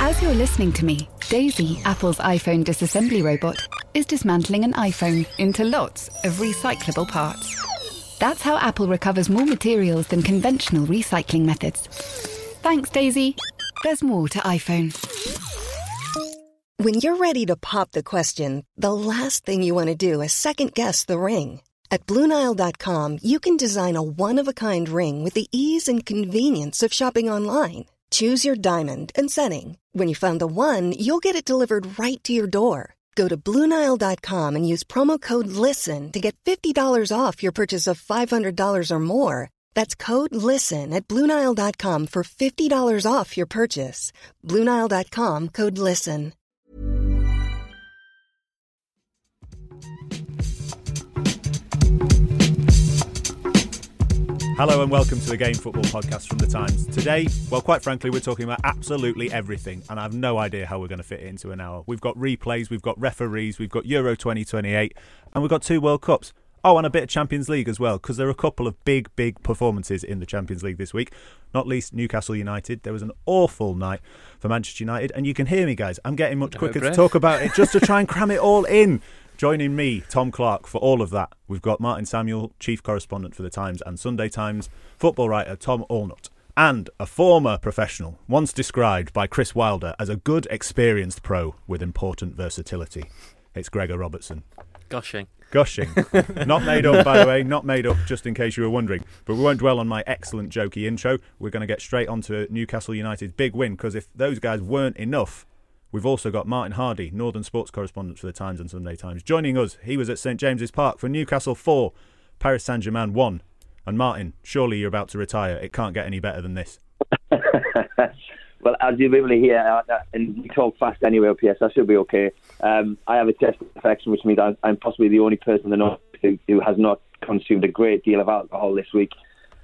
As you're listening to me, Daisy, Apple's iPhone disassembly robot, is dismantling an iPhone into lots of recyclable parts. That's how Apple recovers more materials than conventional recycling methods. Thanks, Daisy. There's more to iPhone. When you're ready to pop the question, the last thing you want to do is second-guess the ring. At BlueNile.com, you can design a one-of-a-kind ring with the ease and convenience of shopping online. Choose your diamond and setting. When you find the one, you'll get it delivered right to your door. Go to BlueNile.com and use promo code LISTEN to get $50 off your purchase of $500 or more. That's code LISTEN at BlueNile.com for $50 off your purchase. BlueNile.com, code LISTEN. Hello and welcome to the Game Football Podcast from The Times. Today, well, quite frankly, we're talking about absolutely everything, and I have no idea how we're going to fit it into an hour. We've got replays, we've got referees, we've got Euro 2028, and we've got 2 World Cups. Oh, and a bit of Champions League as well, because there are a couple of big performances in the Champions League this week, not least Newcastle United. There was an awful night for Manchester United, and you can hear me, guys. I'm getting much quicker to talk about it just to try and cram it all in. Joining me, Tom Clark, for all of that, we've got Martin Samuel, Chief Correspondent for The Times and Sunday Times, football writer Tom Allnutt, and a former professional, once described by Chris Wilder as a good, experienced pro with important versatility. It's Gregor Robertson. Gushing. Not made up, by the way, not made up, just in case you were wondering. But we won't dwell on my excellent jokey intro. We're going to get straight on to Newcastle United's big win, because if those guys weren't enough, we've also got Martin Hardy, Northern Sports Correspondent for The Times and Sunday Times, joining us. He was at St James's Park for Newcastle 4, Paris Saint-Germain 1. And Martin, surely you're about to retire. It can't get any better than this. Well, as you really hear, and you talk fast anyway, PS, I should be okay. I have a test infection, which means I'm possibly the only person I know who has not consumed a great deal of alcohol this week.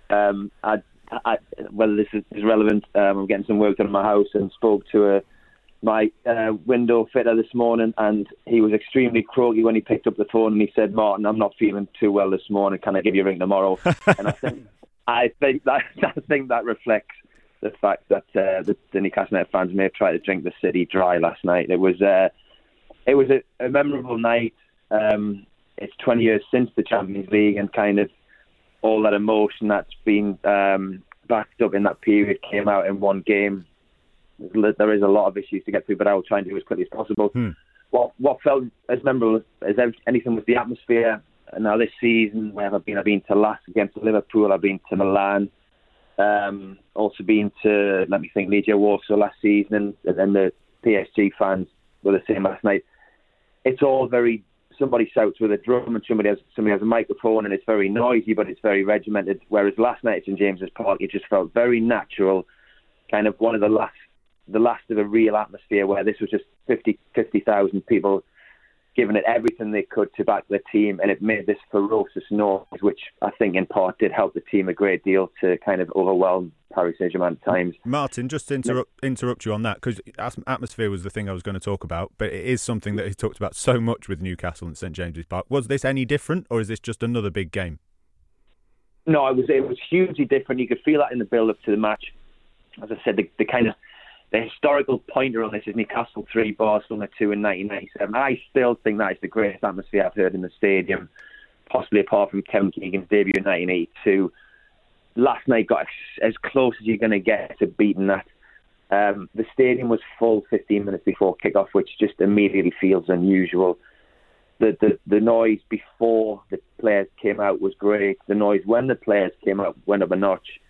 Whether this is relevant, I'm getting some work done in my house and spoke to my window fitter this morning, and he was extremely croaky when he picked up the phone, and he said, "Martin, I'm not feeling too well this morning. Can I give you a ring tomorrow?" And I think that reflects the fact that the Newcastle United fans may have tried to drink the city dry last night. It was a memorable night. It's 20 years since the Champions League, and kind of all that emotion that's been backed up in that period came out in one game. There is a lot of issues to get through, but I will try and do it as quickly as possible. What felt as memorable as anything was the atmosphere. And now this season, where I've been to Lask against Liverpool, I've been to Milan, also been to, Legia Warsaw last season, and then the PSG fans were the same last night. It's all very, somebody shouts with a drum and somebody has a microphone, and it's very noisy, but it's very regimented. Whereas last night at St James's Park, it just felt very natural, kind of one of the last of a real atmosphere, where this was just 50,000 people giving it everything they could to back their team, and it made this ferocious noise, which I think in part did help the team a great deal to kind of overwhelm Paris Saint-Germain at times. Martin, just to interrupt you on that, because atmosphere was the thing I was going to talk about, but it is something that he talked about so much with Newcastle and St James's Park. Was this any different, or is this just another big game? No, it was hugely different. You could feel that in the build-up to the match. As I said, the historical pointer on this is Newcastle 3, Barcelona 2 in 1997. I still think that is the greatest atmosphere I've heard in the stadium, possibly apart from Kevin Keegan's debut in 1982. Last night got as close as you're going to get to beating that. The stadium was full 15 minutes before kickoff, which just immediately feels unusual. The noise before the players came out was great. The noise when the players came out went up a notch.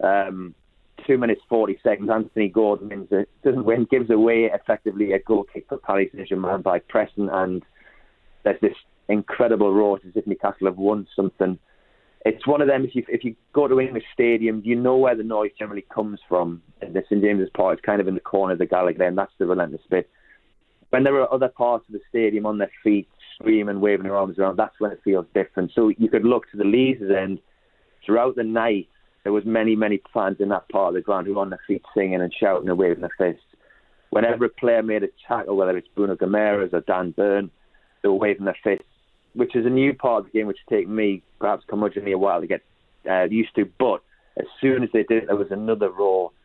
2 minutes 40 seconds, Anthony Gordon gives away effectively a goal kick for Paris Saint-Germain by pressing, and there's this incredible roar as if Newcastle have won something. It's one of them, if you go to English stadiums, you know where the noise generally comes from. And the St James's Park is kind of in the corner of the Gallagher, and that's the relentless bit. When there are other parts of the stadium on their feet, screaming, waving their arms around, that's when it feels different. So you could look to the Leeds end throughout the night. There was many fans in that part of the ground who were on their feet singing and shouting and waving their fists. Whenever a player made a tackle, whether it's Bruno Guimaraes or Dan Burn, they were waving their fists, which is a new part of the game which has taken me, perhaps curmudgeonly, a while to get used to. But as soon as they did, there was another roar.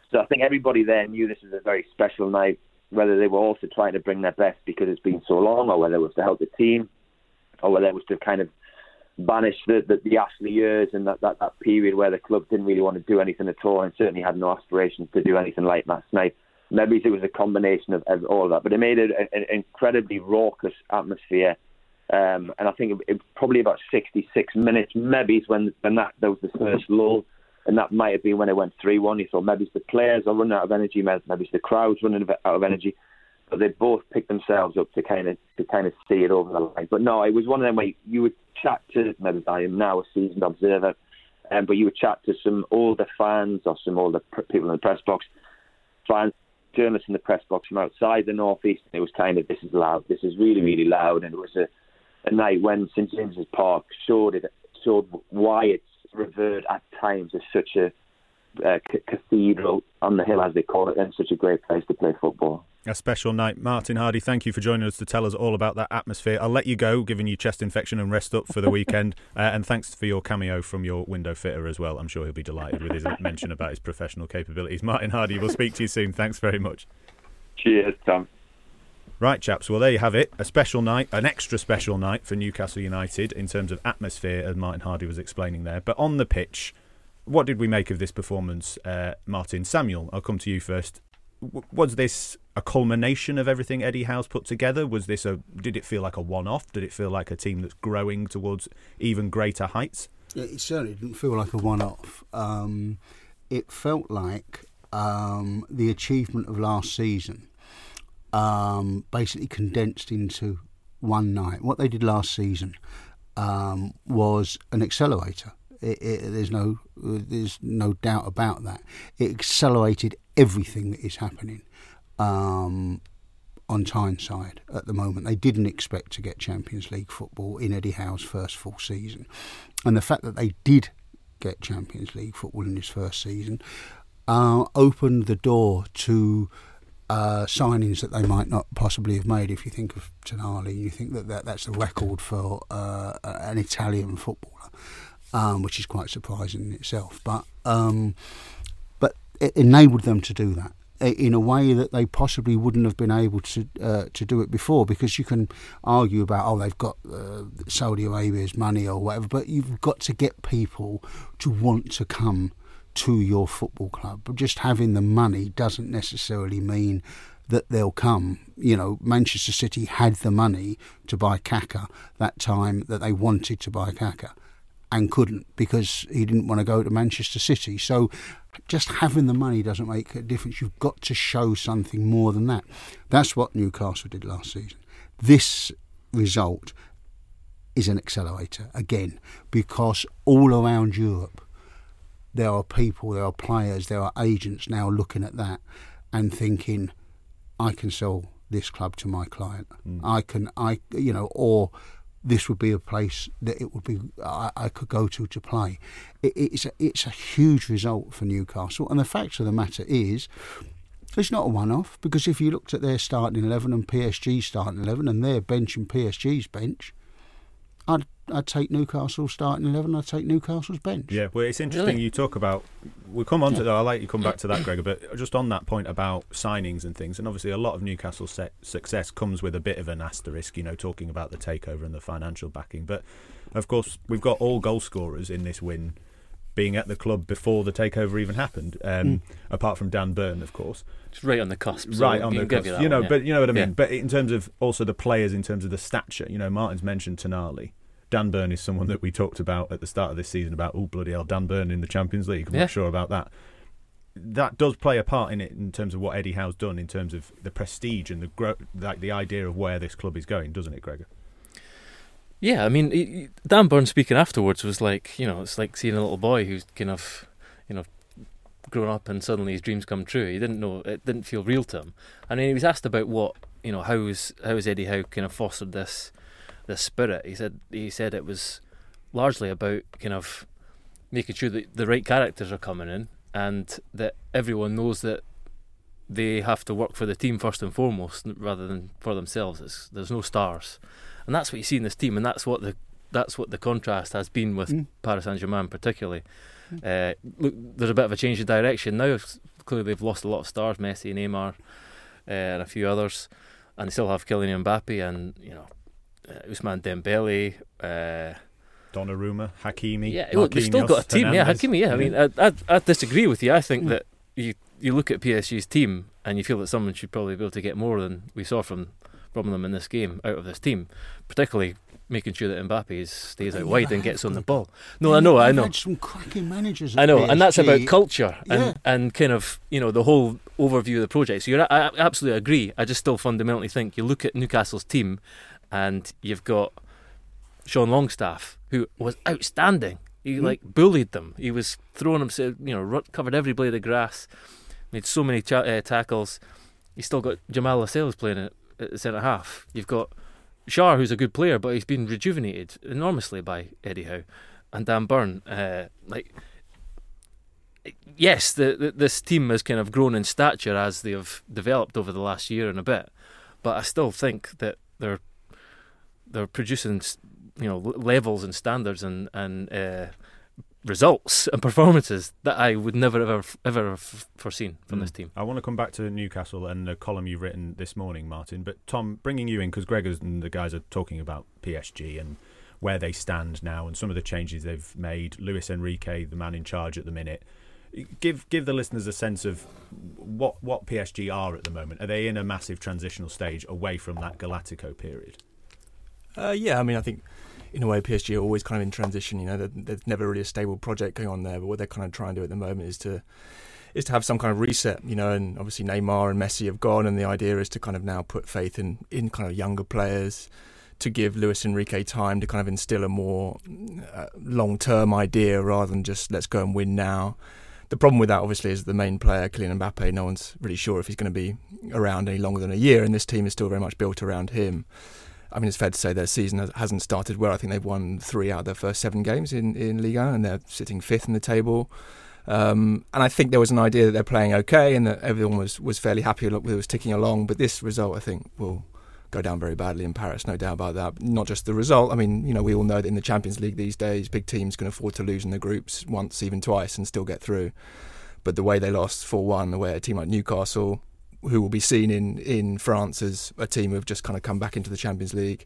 So I think everybody there knew this was a very special night, whether they were also trying to bring their best because it's been so long, or whether it was to help the team, or whether it was to kind of banish the Ashley years and that period where the club didn't really want to do anything at all and certainly had no aspirations to do anything like last night. Maybe it was a combination of all of that, but it made it an incredibly raucous atmosphere. And I think it probably about 66 minutes, maybe, when that was the first lull, and that might have been when it went 3-1. You thought maybe it's the players are running out of energy, maybe it's the crowd's running out of energy. But they both picked themselves up to kind of see it over the line. But no, it was one of them where you would chat to, maybe I am now a seasoned observer, but you would chat to some older fans or some older people in the press box, fans, journalists in the press box from outside the North East. And it was kind of, this is loud, this is really, really loud. And it was a night when St James's Park showed why it's revered at times as such a cathedral on the hill, as they call it, and such a great place to play football. A special night. Martin Hardy, thank you for joining us to tell us all about that atmosphere. I'll let you go, giving you chest infection, and rest up for the weekend. And thanks for your cameo from your window fitter as well. I'm sure he'll be delighted with his mention about his professional capabilities. Martin Hardy, we'll speak to you soon. Thanks very much. Cheers, Tom. Right, chaps, well, there you have it. A special night, an extra special night for Newcastle United in terms of atmosphere, as Martin Hardy was explaining there. But on the pitch, what did we make of this performance, Martin? Samuel, I'll come to you first. Was this a culmination of everything Eddie Howe's put together? Did it feel like a one-off? Did it feel like a team that's growing towards even greater heights? It certainly didn't feel like a one-off. It felt like the achievement of last season, basically condensed into one night. What they did last season was an accelerator. There's no doubt about that. It accelerated everything that is happening on Tyneside at the moment. They didn't expect to get Champions League football in Eddie Howe's first full season, and the fact that they did get Champions League football in his first season opened the door to signings that they might not possibly have made. If you think of Tonali, you think that's a record for an Italian footballer, which is quite surprising in itself. But it enabled them to do that in a way that they possibly wouldn't have been able to do it before, because you can argue about, they've got Saudi Arabia's money or whatever, but you've got to get people to want to come to your football club. But just having the money doesn't necessarily mean that they'll come. You know, Manchester City had the money to buy Kaka that time that they wanted to buy Kaka, and couldn't because he didn't want to go to Manchester City. So just having the money doesn't make a difference. You've got to show something more than that. That's what Newcastle did last season. This result is an accelerator, again, because all around Europe there are people, there are players, there are agents now looking at that and thinking, I can sell this club to my client. Or this would be a place that I could go to play. It's a huge result for Newcastle, and the fact of the matter is, it's not a one-off, because if you looked at their starting 11 and PSG's starting 11 and their bench and PSG's bench, I'd take Newcastle's starting 11, I'd take Newcastle's bench. Yeah, well, it's interesting you talk about... We'll come on to that. I'll let you come back to that, Gregor, but just on that point about signings and things, and obviously a lot of Newcastle's success comes with a bit of an asterisk, talking about the takeover and the financial backing. But, of course, we've got all goal scorers in this win being at the club before the takeover even happened, apart from Dan Burn, of course. It's right on the cusp. Right on the cusp. But you know what I mean? But in terms of also the players, in terms of the stature, Martin's mentioned Tonali. Dan Burn is someone that we talked about at the start of this season about, bloody hell, Dan Burn in the Champions League. I'm not sure about that. That does play a part in it in terms of what Eddie Howe's done in terms of the prestige and the idea of where this club is going, doesn't it, Gregor? Yeah, I mean, Dan Burn speaking afterwards was like, it's like seeing a little boy who's kind of, grown up and suddenly his dreams come true. He didn't know, it didn't feel real to him. And then he was asked about what, how has Eddie Howe kind of fostered this spirit. He said it was largely about kind of making sure that the right characters are coming in and that everyone knows that they have to work for the team first and foremost rather than for themselves. There's no stars, and that's what you see in this team, and that's what the contrast has been with Paris Saint-Germain particularly. Look, there's a bit of a change of direction now. clearly they've lost a lot of stars, Messi, Neymar, and a few others, and they still have Kylian Mbappe and Ousmane Dembele, Donnarumma, Hakimi. Yeah, they've still got a team. Hernandez. Yeah, Hakimi. Yeah, I mean, I disagree with you. I think that you look at PSG's team and you feel that someone should probably be able to get more than we saw from them in this game out of this team, particularly making sure that Mbappe stays out wide and gets on the ball. No, I know. Had some cracking managers. I know, PSG. and that's about culture and kind of the whole overview of the project. So I absolutely agree. I just still fundamentally think you look at Newcastle's team, and you've got Sean Longstaff, who was outstanding. He bullied them. He was throwing them, covered every blade of grass, made so many tackles. He's still got Jamal Lascelles playing at the centre half. You've got Schär, who's a good player, but he's been rejuvenated enormously by Eddie Howe and Dan Burn. Yes, this team has kind of grown in stature as they have developed over the last year and a bit, but I still think that they're producing levels and standards and results and performances that I would never ever have foreseen from this team. I want to come back to Newcastle and the column you've written this morning, Martin, but Tom, bringing you in because Greg and the guys are talking about PSG and where they stand now and some of the changes they've made. Luis Enrique, the man in charge at the minute. Give the listeners a sense of what PSG are at the moment. Are they in a massive transitional stage away from that Galactico period? Yeah, I mean, I think in a way PSG are always kind of in transition. There's never really a stable project going on there, but what they're kind of trying to do at the moment is to have some kind of reset, and obviously Neymar and Messi have gone, and the idea is to kind of now put faith in kind of younger players, to give Luis Enrique time to kind of instill a more long-term idea rather than just let's go and win now. The problem with that, obviously, is the main player, Kylian Mbappe, no one's really sure if he's going to be around any longer than a year, and this team is still very much built around him. I mean, it's fair to say their season hasn't started well. I think they've won 3 out of their first 7 games in Ligue 1, and they're sitting 5th in the table. And I think there was an idea that they're playing okay and that everyone was fairly happy with it, was ticking along. But this result, I think, will go down very badly in Paris, no doubt about that. Not just the result. I mean, we all know that in the Champions League these days, big teams can afford to lose in the groups once, even twice, and still get through. But the way they lost 4-1, the way a team like Newcastle, who will be seen in France as a team who've just kind of come back into the Champions League,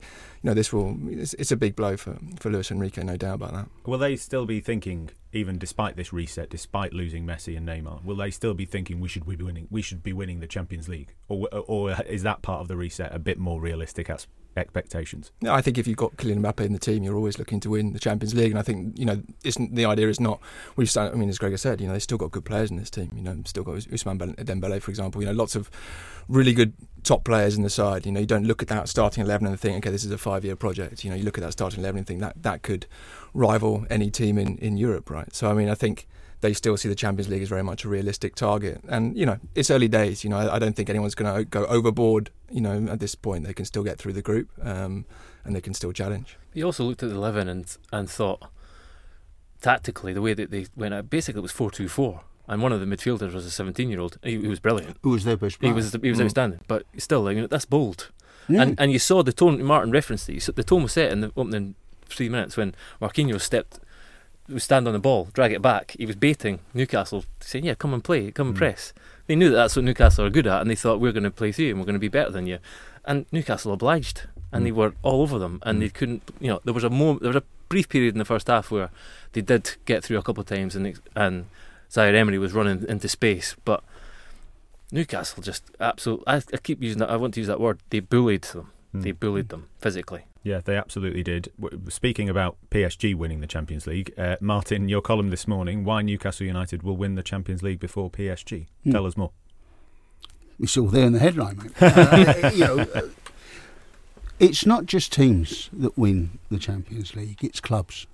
it's a big blow for Luis Enrique, no doubt about that. Will they still be thinking, even despite this reset, despite losing Messi and Neymar, will they still be thinking we should be winning the Champions League, or is that part of the reset a bit more realistic expectations? No, I think if you've got Kylian Mbappe in the team, you're always looking to win the Champions League, and I think the idea is not as Gregor said, they've still got good players in this team. Still got Ousmane Dembele, for example. Lots of really good top players in the side. You don't look at that starting 11 and think, okay, this is a 5-year project. You look at that starting 11 and think that could rival any team in Europe, right? So I think they still see the Champions League as very much a realistic target. And, it's early days. I don't think anyone's going to go overboard. At this point, they can still get through the group and they can still challenge. He also looked at the 11 and thought, tactically, the way that they went out, basically it was 4-2-4. And one of the midfielders was a 17-year-old. He was brilliant. Who was their best player? He was outstanding. But still, that's bold. Yeah. And you saw the tone, Martin referenced it, the tone was set in the opening 3 minutes when Marquinhos would stand on the ball, drag it back. He was baiting Newcastle, saying, yeah, come and play, come and press. They knew that's what Newcastle are good at, and they thought, we're going to play through you and we're going to be better than you. And Newcastle obliged, and they were all over them, and they couldn't, there was a brief period in the first half where they did get through a couple of times, and Zaire Emery was running into space, but Newcastle just absolutely, I keep using that, I want to use that word, they bullied them. They bullied them physically. Yeah, they absolutely did. Speaking about PSG winning the Champions League, Martin, your column this morning, why Newcastle United will win the Champions League before PSG. Tell us more. It's all there in the headline, mate. It's not just teams that win the Champions League, it's clubs.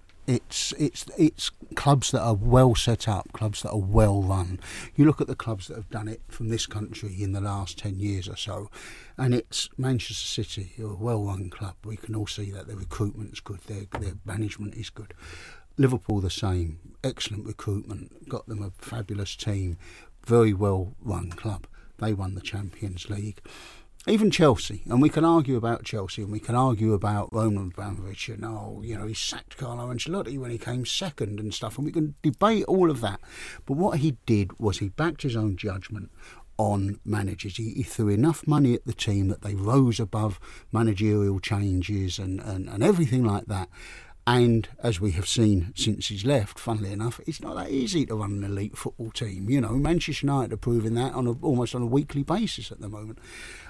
It's clubs that are well set up, clubs that are well run. You look at the clubs that have done it from this country in the last 10 years or so, and it's Manchester City, a well run club. We can all see that their recruitment's good, their management is good. Liverpool the same, excellent recruitment, got them a fabulous team, very well run club. They won the Champions League. even Chelsea, and we can argue about Chelsea, and we can argue about Roman Abramovich, and he sacked Carlo Ancelotti when he came second and stuff, and we can debate all of that. But what he did was he backed his own judgment on managers. He threw enough money at the team that they rose above managerial changes and everything like that. And as we have seen since he's left, funnily enough, it's not that easy to run an elite football team. Manchester United are proving that almost on a weekly basis at the moment.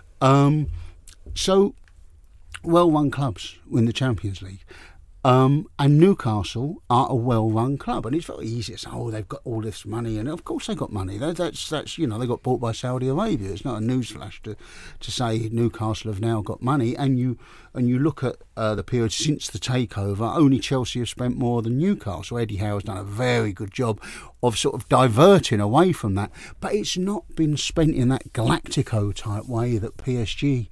So, well-run clubs win the Champions League. And Newcastle are a well-run club, and it's very easy to say, they've got all this money, and of course they've got money. That's they got bought by Saudi Arabia. It's not a newsflash to say Newcastle have now got money. And you look at the period since the takeover, only Chelsea have spent more than Newcastle. Eddie Howe has done a very good job of sort of diverting away from that, but it's not been spent in that Galactico type way that PSG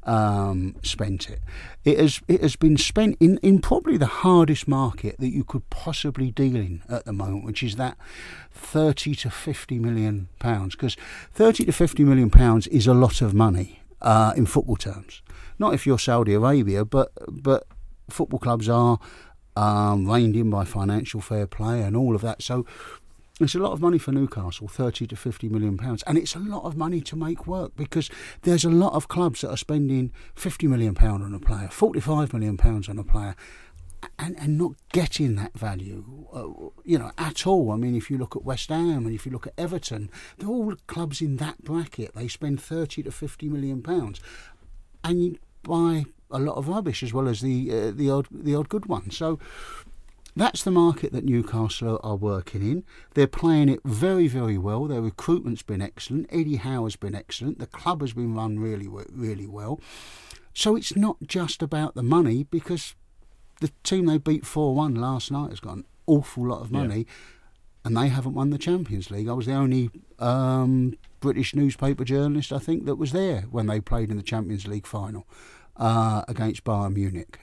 spent it. It has been spent in probably the hardest market that you could possibly deal in at the moment, which is that 30 to 50 million pounds. Because 30 to 50 million pounds is a lot of money in football terms. Not if you're Saudi Arabia, but football clubs are reined in by financial fair play and all of that. So it's a lot of money for Newcastle, 30 to 50 million pounds, and it's a lot of money to make work, because there's a lot of clubs that are spending 50 million pound on a player, 45 million pounds on a player, and not getting that value, at all. I mean, if you look at West Ham and if you look at Everton, they're all clubs in that bracket. They spend 30 to 50 million pounds, and you buy a lot of rubbish as well as the odd good one. So that's the market that Newcastle are working in. They're playing it very, very well. Their recruitment's been excellent. Eddie Howe has been excellent. The club has been run really, really well. So it's not just about the money, because the team they beat 4-1 last night has got an awful lot of money, and they haven't won the Champions League. I was the only British newspaper journalist, I think, that was there when they played in the Champions League final against Bayern Munich.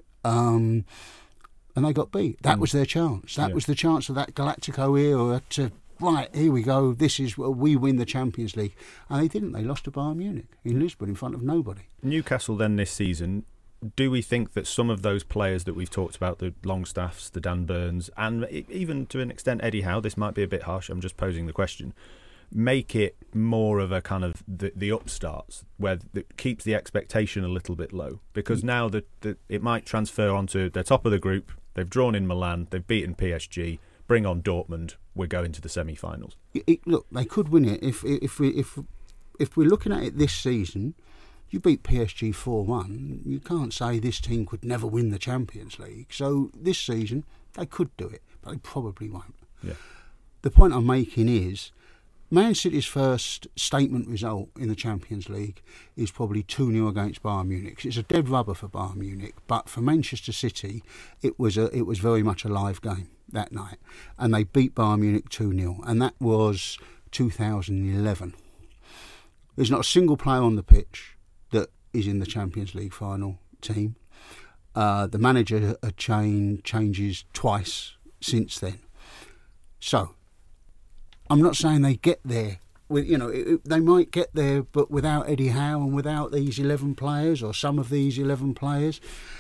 And they got beat. That was their chance. That was the chance of that Galactico era to, right, here we go, this is where we win the Champions League. And they didn't. They lost to Bayern Munich in Lisbon in front of nobody. Newcastle then this season, do we think that some of those players that we've talked about, the Longstaffs, the Dan Burns, and even to an extent Eddie Howe, this might be a bit harsh, I'm just posing the question, make it more of a kind of the upstarts, where it keeps the expectation a little bit low? Because now it might transfer onto the top of the group. They've drawn in Milan, they've beaten PSG, bring on Dortmund, we're going to the semi-finals. Look, they could win it. If we're looking at it this season, you beat PSG 4-1, you can't say this team could never win the Champions League. So this season, they could do it, but they probably won't. Yeah. The point I'm making is, Man City's first statement result in the Champions League is probably 2-0 against Bayern Munich. It's a dead rubber for Bayern Munich, but for Manchester City, it was very much a live game that night, and they beat Bayern Munich 2-0, and that was 2011. There's not a single player on the pitch that is in the Champions League final team. The manager had changes twice since then. So I'm not saying they get there. They might get there, but without Eddie Howe and without these 11 players, or some of these 11 players.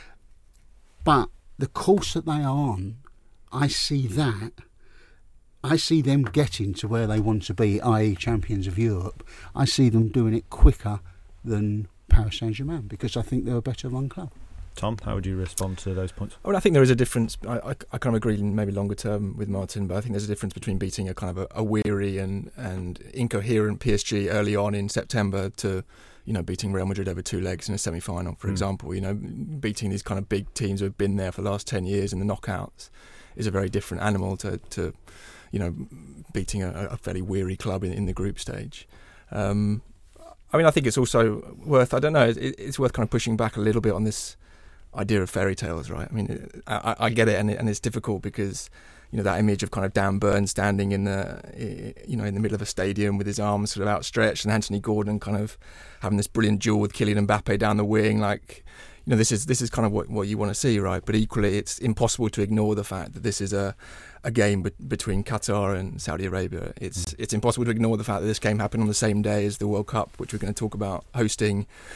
But the course that they are on, I see them getting to where they want to be, i.e. champions of Europe. I see them doing it quicker than Paris Saint-Germain, because I think they're a better run club. Tom, how would you respond to those points? I think there is a difference. I kind of agree, maybe longer term, with Martin, but I think there's a difference between beating a kind of a weary and incoherent PSG early on in September to, beating Real Madrid over two legs in a semi-final, for example. Beating these kind of big teams who have been there for the last 10 years in the knockouts is a very different animal to beating a fairly weary club in the group stage. I think it's also worth, it's worth kind of pushing back a little bit on this idea of fairy tales, right? I mean, I get it, and it's difficult because that image of kind of Dan Burns standing in the middle of a stadium with his arms sort of outstretched, and Anthony Gordon kind of having this brilliant duel with Kylian Mbappe down the wing, this is kind of what you want to see, right? But equally, it's impossible to ignore the fact that this is a game between Qatar and Saudi Arabia. It's impossible to ignore the fact that this game happened on the same day as the World Cup, which we're going to talk about hosting.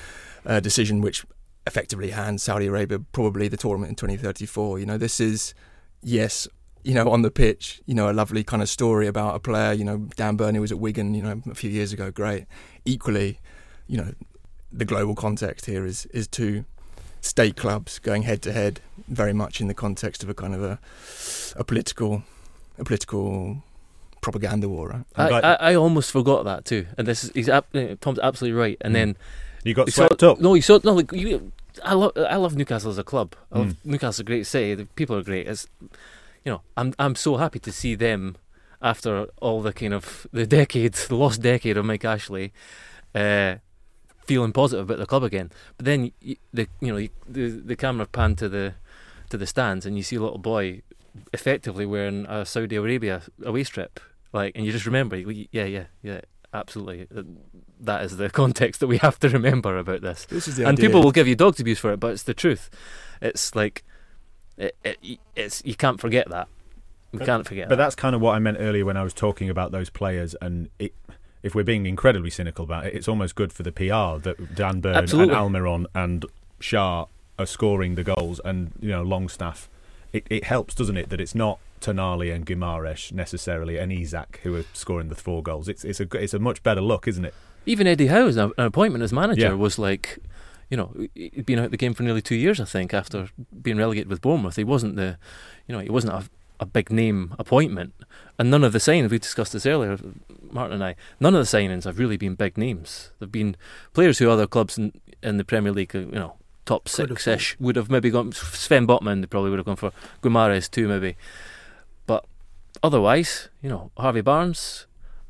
decision which effectively hands Saudi Arabia probably the tournament in 2034. You know, this is, yes, you know, on the pitch, you know, a lovely kind of story about a player. You know, Dan Burney was at Wigan, you know, a few years ago. Great. Equally, you know, the global context here is two state clubs going head to head, very much in the context of a kind of a political propaganda war. Right? I almost forgot that too, and Tom's absolutely right. And then you got swept up. No, you saw no. Like I love Newcastle as a club. I love Newcastle's a great city. The people are great. It's, you know, I'm so happy to see them after all the kind of the lost decade of Mike Ashley, feeling positive about the club again. But then the camera panned to the stands, and you see a little boy effectively wearing a Saudi Arabia away strip, like, and you just remember, yeah, absolutely. That is the context that we have to remember about this. This is the and idea. People will give you dog's abuse for it, but it's the truth. It's like it's you can't forget that. You can't forget. But that's kind of what I meant earlier when I was talking about those players, and if we're being incredibly cynical about it, it's almost good for the PR that Dan Burn and Almiron and Shah are scoring the goals, and, you know, Longstaff. It helps, doesn't it, that it's not Tonali and Guimaraes necessarily and Isak who are scoring the 4 goals. It's a much better look, isn't it? Even Eddie Howe's an appointment as manager was like, you know, he'd been out the game for nearly 2 years, I think, after being relegated with Bournemouth. He wasn't a big name appointment, and none of the signings, we discussed this earlier, Martin and I, none of the signings have really been big names. They've been players who other clubs in the Premier League, you know, top 6-ish would have maybe gone. Sven Botman, they probably would have gone for. Guimaraes too, maybe. But otherwise, you know, Harvey Barnes,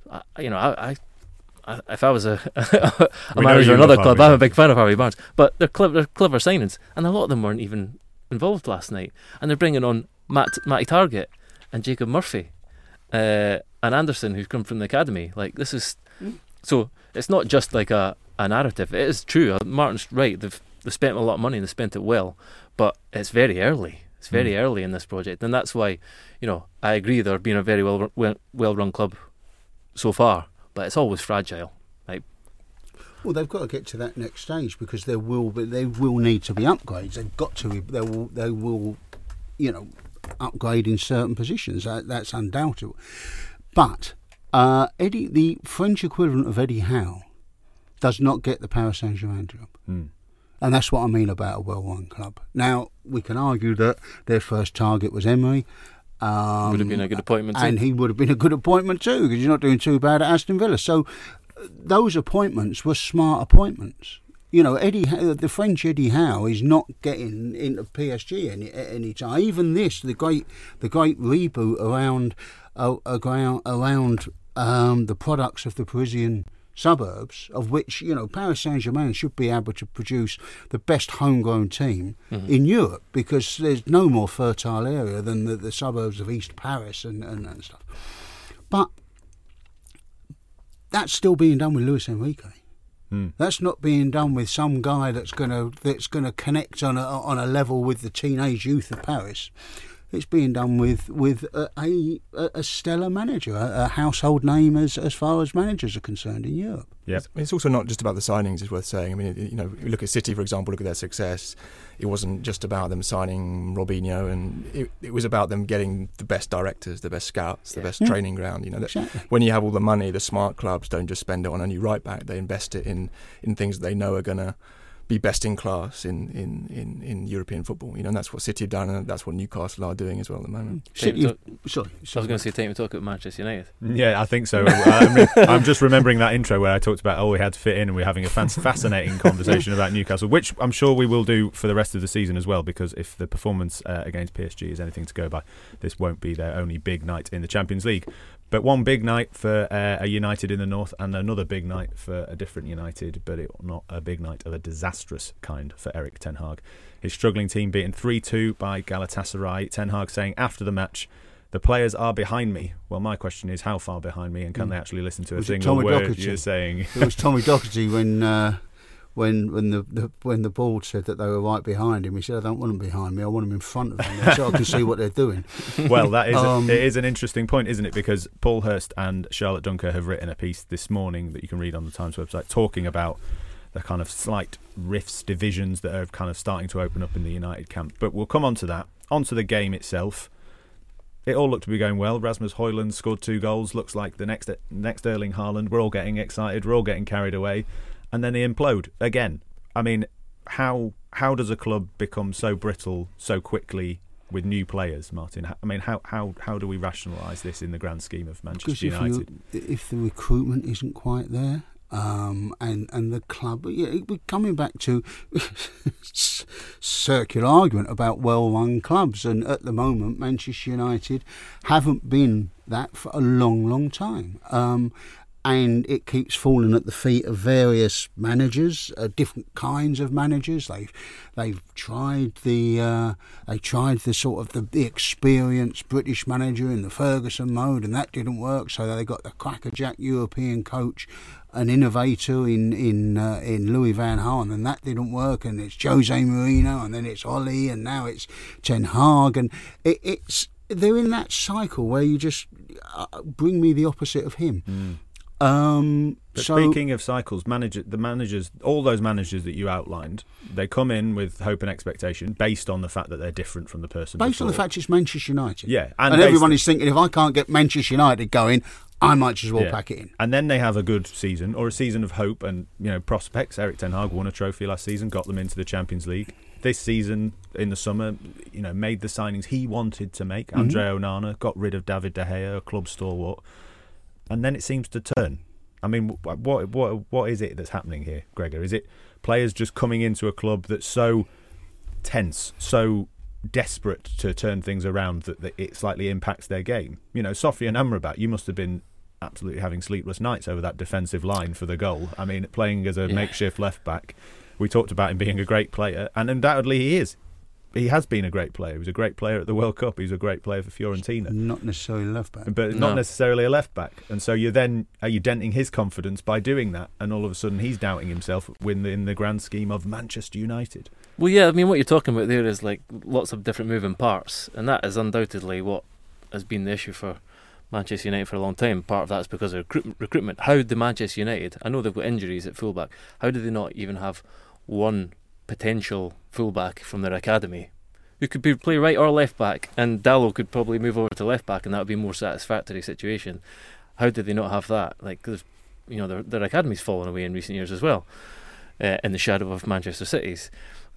if I was a manager of another club, I'm a big fan of Harvey Barnes. But they're clever signings, and a lot of them weren't even involved last night. And they're bringing on Matty Targett and Jacob Murphy and Anderson, who's come from the academy. Like, this is so. It's not just like a narrative. It is true. Martin's right. They've spent a lot of money and they spent it well, but it's very early. It's very early in this project, and that's why, you know, I agree they're being a very well run club so far, but it's always fragile. Like, well, they've got to get to that next stage, because they will need to be upgrades. They've got to. They will, you know, upgrade in certain positions. That's undoubtable. But the French equivalent of Eddie Howe does not get the Paris Saint-Germain job. And that's what I mean about a well-run club. Now, we can argue that their first target was Emery. Would have been a good appointment too. And he would have been a good appointment too, because you're not doing too bad at Aston Villa. So those appointments were smart appointments. You know, the French Eddie Howe is not getting into PSG any time. Even this, the great reboot around the products of the Parisian suburbs, of which, you know, Paris Saint-Germain should be able to produce the best homegrown team in Europe, because there's no more fertile area than the suburbs of East Paris and stuff. But that's still being done with Luis Enrique. That's not being done with some guy that's gonna connect on a level with the teenage youth of Paris. It's being done with a stellar manager, a household name as far as managers are concerned in Europe. Yeah, it's also not just about the signings. It's worth saying. I mean, you know, you look at City, for example. Look at their success. It wasn't just about them signing Robinho, and it was about them getting the best directors, the best scouts, the best training ground. You know, exactly. When you have all the money, the smart clubs don't just spend it on a new right back. They invest it in things that they know are going to be best in class in European football, you know, and that's what City have done, and that's what Newcastle are doing as well at the moment. Sorry, I was going to say, take me talk about Manchester United. Yeah, I think so. I'm just remembering that intro where I talked about we had to fit in, and we're having a fascinating conversation about Newcastle, which I'm sure we will do for the rest of the season as well, because if the performance against PSG is anything to go by, this won't be their only big night in the Champions League. But one big night for a United in the north, and another big night for a different United, but not a big night of a disastrous kind for Erik ten Hag. His struggling team beaten 3-2 by Galatasaray. Ten Hag saying after the match, "The players are behind me." Well, my question is, how far behind me, and can they actually listen to a single word you're saying? It was Tommy Docherty when the board said that they were right behind him. He said, "I don't want them behind me. I want them in front of me, so I can see what they're doing." Well, that is it is an interesting point, isn't it? Because Paul Hurst and Charlotte Dunker have written a piece this morning that you can read on the Times website talking about the kind of slight rifts, divisions that are kind of starting to open up in the United camp. But we'll come on to that. On to the game itself. It all looked to be going well. Rasmus Højlund scored 2 goals. Looks like the next Erling Haaland. We're all getting excited. We're all getting carried away. And then they implode again. I mean, how does a club become so brittle so quickly with new players, Martin? I mean, how do we rationalise this in the grand scheme of Manchester United? If the recruitment isn't quite there, and the club, we're coming back to circular argument about well-run clubs, and at the moment Manchester United haven't been that for a long time, and it keeps falling at the feet of various managers, different kinds of managers. They've tried the sort of the experienced British manager in the Ferguson mode, and that didn't work. So they got the crackerjack European coach, an innovator in Louis van Gaal, and that didn't work. And it's Jose Mourinho, and then it's Ole, and now it's Ten Hag, and they're in that cycle where you just bring me the opposite of him. But speaking of cycles, the managers, all those managers that you outlined, they come in with hope and expectation based on the fact that they're different from the person based before. on the fact it's Manchester United. Yeah, and everyone is thinking, if I can't get Manchester United going, I might as well pack it in. And then they have a good season, or a season of hope and prospects. Erik ten Hag won a trophy last season, got them into the Champions League. This season, in the summer, made the signings he wanted to make. Andre Onana got rid of David De Gea, a club stalwart. And then it seems to turn. I mean, what is it that's happening here, Gregor? Is it players just coming into a club that's so tense, so desperate to turn things around that it slightly impacts their game? Sofian Amrabat, you must have been absolutely having sleepless nights over that defensive line for the goal. I mean, playing as a makeshift left-back, we talked about him being a great player, and undoubtedly he is. He has been a great player. He was a great player at the World Cup. He was a great player for Fiorentina. Not necessarily left back. But not necessarily a left back. And so are you denting his confidence by doing that? And all of a sudden he's doubting himself in the grand scheme of Manchester United. Well, yeah, I mean, what you're talking about there is like lots of different moving parts. And that is undoubtedly what has been the issue for Manchester United for a long time. Part of that is because of recruitment. How did Manchester United, I know they've got injuries at fullback, how do they not even have one potential fullback from their academy who could play right or left back, and Dalot could probably move over to left back, and that would be a more satisfactory situation? How did they not have that? Like, their academy's fallen away in recent years as well, in the shadow of Manchester City's.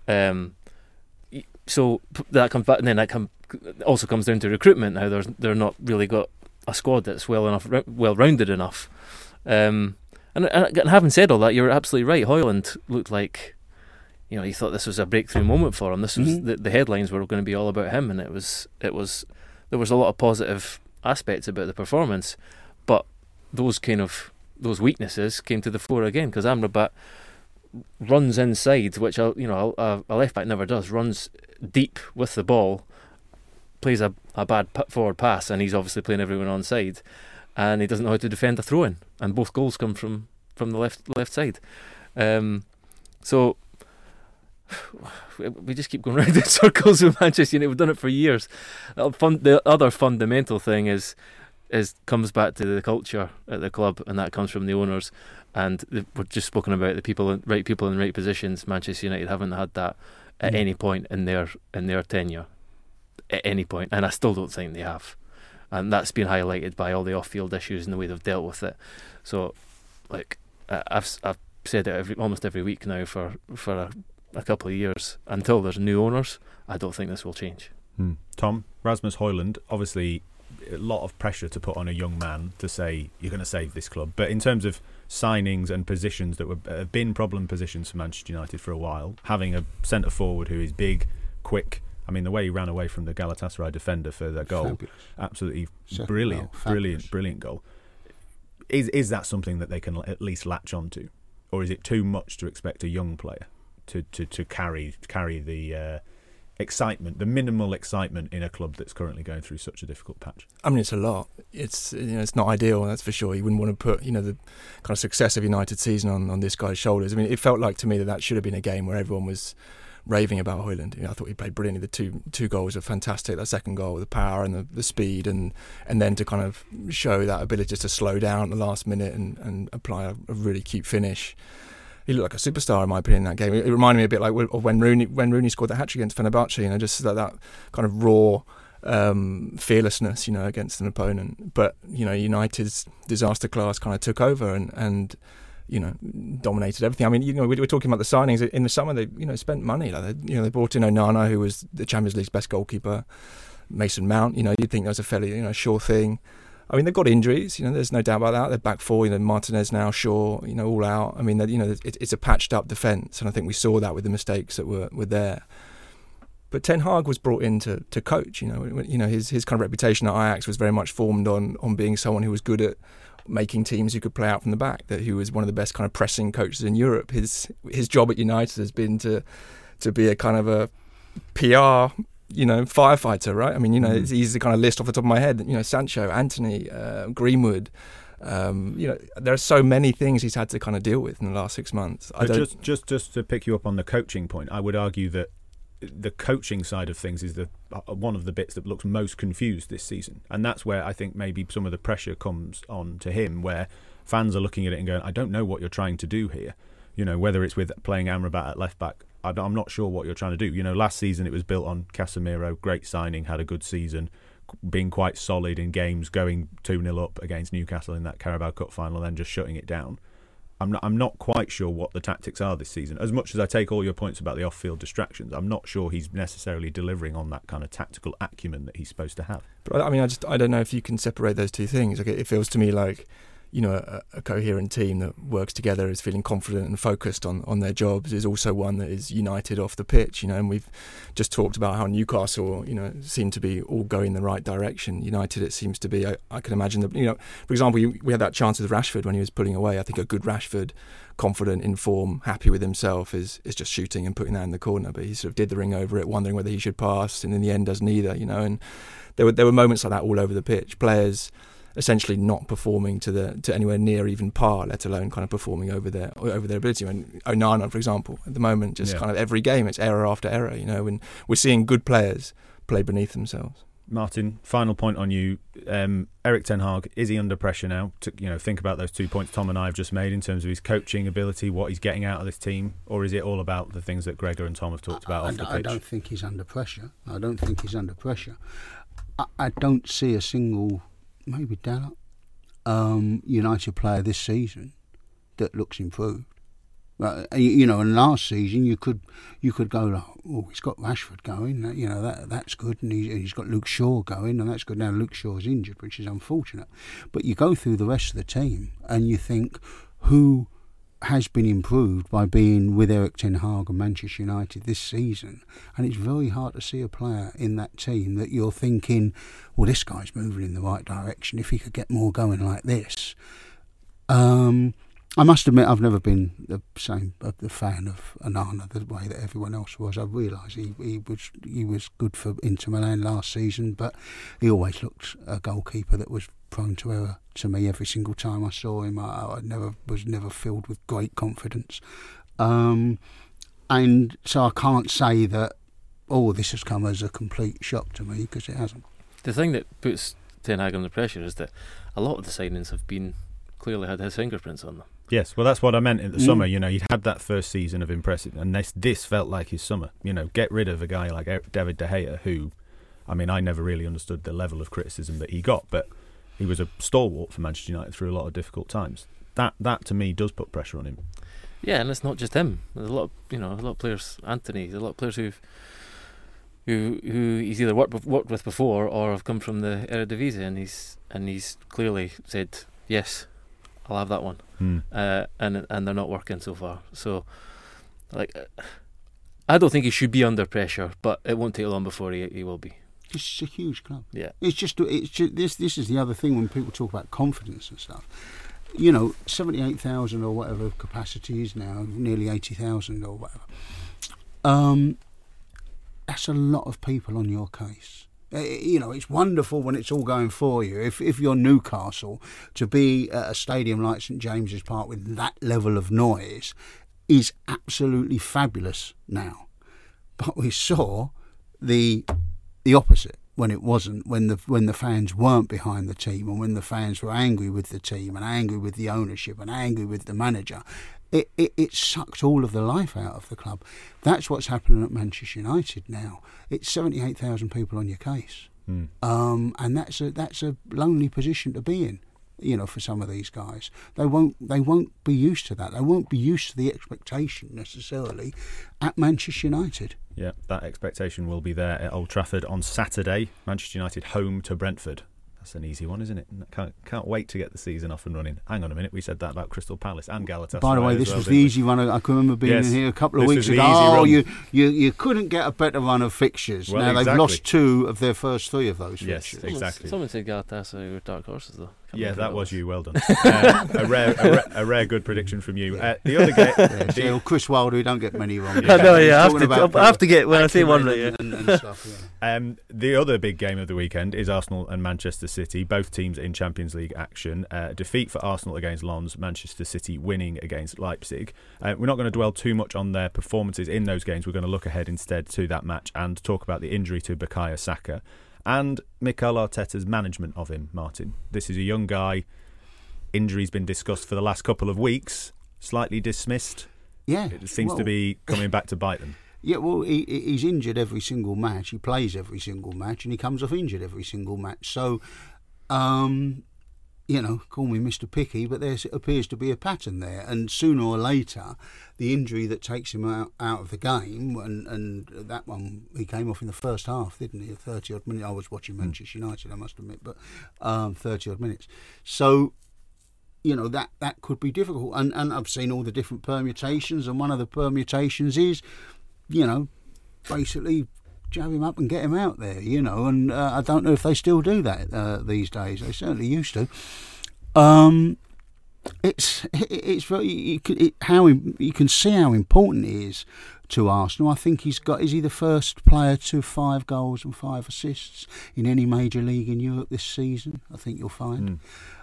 So that comes back, and then that also comes down to recruitment. Now they're not really got a squad that's well rounded enough. And having said all that, you're absolutely right. Højlund looked like, he thought this was a breakthrough moment for him. This was the headlines were going to be all about him, and there was a lot of positive aspects about the performance, but those those weaknesses came to the fore again, because Amrabat runs inside, which a left back never does. Runs deep with the ball, plays a bad forward pass, and he's obviously playing everyone onside, and he doesn't know how to defend a throw-in, and both goals come from the left side. So we just keep going round in circles with Manchester United. We've done it for years. The other fundamental thing is comes back to the culture at the club, and that comes from the owners. And we've just spoken about the right people in the right positions. Manchester United haven't had that at any point in their tenure, at any point, and I still don't think they have. And that's been highlighted by all the off-field issues and the way they've dealt with it. So, I've said it almost every week now for a couple of years. Until there's new owners, I don't think this will change. Tom, Rasmus Højlund, obviously a lot of pressure to put on a young man to say you're going to save this club. But in terms of signings and positions that have been problem positions for Manchester United for a while, having a centre forward who is big, quick. I mean, the way he ran away from the Galatasaray defender for that goal, absolutely brilliant goal. Is that something that they can at least latch onto, or is it too much to expect a young player to carry the excitement, the minimal excitement in a club that's currently going through such a difficult patch? I mean, it's a lot. It's it's not ideal, that's for sure. You wouldn't want to put the kind of success of United season on this guy's shoulders. I mean, it felt like to me that should have been a game where everyone was raving about Højlund. I thought he played brilliantly. The two goals were fantastic. That second goal, the power and the speed, and then to kind of show that ability to slow down at the last minute and apply a really cute finish. he looked like a superstar in my opinion in that game. It reminded me a bit like of when Rooney scored that hat-trick against Fenerbahce, just that kind of raw fearlessness, against an opponent. But United's disaster class kind of took over and dominated everything. I mean, we were talking about the signings in the summer. They spent money. They brought in Onana, who was the Champions League's best goalkeeper. Mason Mount, you'd think that was a fairly sure thing. I mean, they've got injuries. There's no doubt about that. They're back four. Martinez now, Shaw, all out. I mean, it's a patched up defence, and I think we saw that with the mistakes that were there. But Ten Hag was brought in to coach. His kind of reputation at Ajax was very much formed on being someone who was good at making teams who could play out from the back. That he was one of the best kind of pressing coaches in Europe. His job at United has been to be a kind of a PR firefighter, right? I mean, it's easy to kind of list off the top of my head. Sancho, Anthony, Greenwood. There are so many things he's had to kind of deal with in the last 6 months. Just to pick you up on the coaching point, I would argue that the coaching side of things is one of the bits that looks most confused this season, and that's where I think maybe some of the pressure comes on to him, where fans are looking at it and going, I don't know what you're trying to do here. Whether it's with playing Amrabat at left back, I'm not sure what you're trying to do. Last season it was built on Casemiro, great signing, had a good season, being quite solid in games, going 2-0 up against Newcastle in that Carabao Cup final, then just shutting it down. I'm not quite sure what the tactics are this season. As much as I take all your points about the off-field distractions, I'm not sure he's necessarily delivering on that kind of tactical acumen that he's supposed to have. But I mean, I don't know if you can separate those two things. It feels to me like a coherent team that works together, is feeling confident and focused on their jobs, is also one that is united off the pitch. And we've just talked about how Newcastle, seem to be all going the right direction. United, it seems to be. I can imagine that. For example, we had that chance with Rashford when he was pulling away. I think a good Rashford, confident, in form, happy with himself, is just shooting and putting that in the corner. But he sort of did the ring over it, wondering whether he should pass, and in the end does neither. And there were moments like that all over the pitch. Players essentially not performing to anywhere near even par, let alone kind of performing over their ability. And Onana, for example, at the moment, just kind of every game it's error after error. And we're seeing good players play beneath themselves. Martin, final point on you. Erik ten Hag, is he under pressure now to think about those 2 points Tom and I have just made in terms of his coaching ability, what he's getting out of this team, or is it all about the things that Gregor and Tom have talked about off the pitch? I don't think he's under pressure. I don't see a single, maybe Dalot, United player this season that looks improved. And last season you could go like, oh, he's got Rashford going, that's good, and he's got Luke Shaw going, and that's good. Now Luke Shaw's injured, which is unfortunate. But you go through the rest of the team and you think, who has been improved by being with Erik ten Hag and Manchester United this season? And it's very hard to see a player in that team that you're thinking, well, this guy's moving in the right direction. If he could get more going like this. I must admit, I've never been the fan of Onana the way that everyone else was. I realise he was good for Inter Milan last season, but he always looked a goalkeeper that was prone to error to me every single time I saw him. I was never filled with great confidence, and so I can't say that this has come as a complete shock to me, because it hasn't. The thing that puts Ten Hag under pressure is that a lot of the signings have clearly had his fingerprints on them. Yes, well, that's what I meant in the summer. He'd had that first season of impressive, and this felt like his summer. Get rid of a guy like David De Gea, who, I mean, I never really understood the level of criticism that he got, but he was a stalwart for Manchester United through a lot of difficult times. That to me does put pressure on him. Yeah, and it's not just him. There's a lot of players. Anthony, there's a lot of players who he's either worked with before or have come from the Eredivisie, and he's clearly said, yes, I'll have that one. And they're not working so far. So, I don't think he should be under pressure, but it won't take long before he will be. It's a huge club. Yeah, it's just this is the other thing when people talk about confidence and stuff. 78,000 or whatever capacity is now, nearly 80,000 or whatever. That's a lot of people on your case. It's wonderful when it's all going for you. If you're Newcastle, to be at a stadium like St James's Park with that level of noise is absolutely fabulous now. But we saw the opposite when it wasn't, when the fans weren't behind the team, and when the fans were angry with the team and angry with the ownership and angry with the manager. it sucked all of the life out of the club. That's what's happening at Manchester United now. It's 78,000 people on your case, and that's a lonely position to be in. You know, for some of these guys, they won't be used to that. They won't be used to the expectation necessarily at Manchester United. Yeah, that expectation will be there at Old Trafford on Saturday. Manchester United home to Brentford. That's an easy one, isn't it? Can't wait to get the season off and running. Hang on a minute, we said that about Crystal Palace and Galatasaray. By the way, this was the easy one. I can remember being in here a couple of weeks ago. Oh, you couldn't get a better run of fixtures. Well, now exactly. They've lost 2 of their first 3 of those fixtures. Yes, exactly. Someone said Galatasaray were dark horses, though. Yeah, that was you. Well done. A rare good prediction from you. The other game, Chris Wilder, we don't get many wrong. I know. Yeah, I have to get when I say one right. And stuff, yeah. The other big game of the weekend is Arsenal and Manchester City. Both teams in Champions League action. Defeat for Arsenal against Lens. Manchester City winning against Leipzig. We're not going to dwell too much on their performances in those games. We're going to look ahead instead to that match and talk about the injury to Bukayo Saka and Mikel Arteta's management of him, Martin. This is a young guy. Injury's been discussed for the last couple of weeks. Slightly dismissed. Yeah. It seems to be coming back to bite them. Yeah, well, he's injured every single match. He plays every single match, and he comes off injured every single match. So, you know, call me Mr. Picky, but there appears to be a pattern there. And sooner or later, the injury that takes him out of the game, and that one, he came off in the first half, didn't he? 30-odd minutes. I was watching Manchester United, I must admit, but 30-odd minutes. So, you know, that could be difficult. And I've seen all the different permutations, and one of the permutations is, you know, basically jab him up and get him out there, you know, and I don't know if they still do that these days. They certainly used to. It's very you can see how important it is to Arsenal. I think is he the first player to 5 goals and 5 assists in any major league in Europe this season? I think you'll find.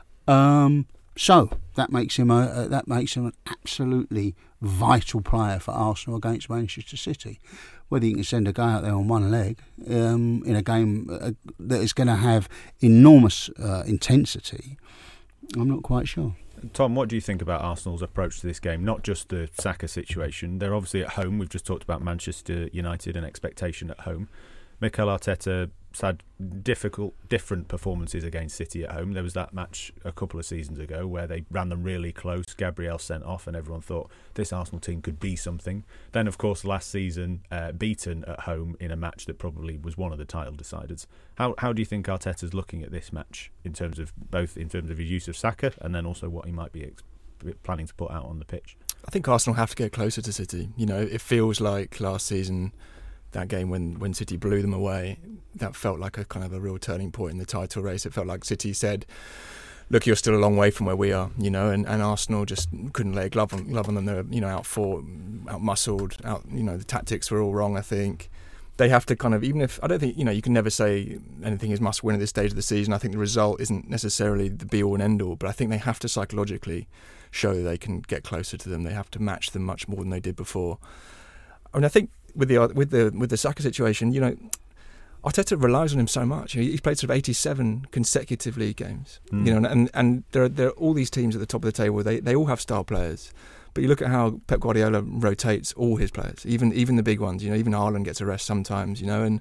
So that makes him an absolutely vital player for Arsenal against Manchester City. Whether you can send a guy out there on one leg in a game that is going to have enormous intensity, I'm not quite sure. Tom, what do you think about Arsenal's approach to this game? Not just the Saka situation. They're obviously at home. We've just talked about Manchester United and expectation at home. Mikel Arteta had different performances against City at home. There was that match a couple of seasons ago where they ran them really close. Gabriel sent off and everyone thought this Arsenal team could be something. Then, of course, last season, beaten at home in a match that probably was one of the title deciders. How do you think Arteta's looking at this match in terms of his use of Saka and then also what he might be planning to put out on the pitch? I think Arsenal have to get closer to City. You know, it feels like last season, that game when City blew them away, that felt like a kind of a real turning point in the title race. It felt like City said, look, you're still a long way from where we are, you know, and Arsenal just couldn't lay a glove on them. They were, you know, out-fought, out-muscled, you know, the tactics were all wrong, I think. They have to kind of, even if, I don't think, you know, you can never say anything is must win at this stage of the season. I think the result isn't necessarily the be-all and end-all, but I think they have to psychologically show that they can get closer to them. They have to match them much more than they did before. I mean, I think with the Saka situation, you know, Arteta relies on him so much. He's played sort of 87 consecutive league games, you know, and there are all these teams at the top of the table. They all have star players, but you look at how Pep Guardiola rotates all his players, even the big ones. You know, even Haaland gets a rest sometimes. You know, and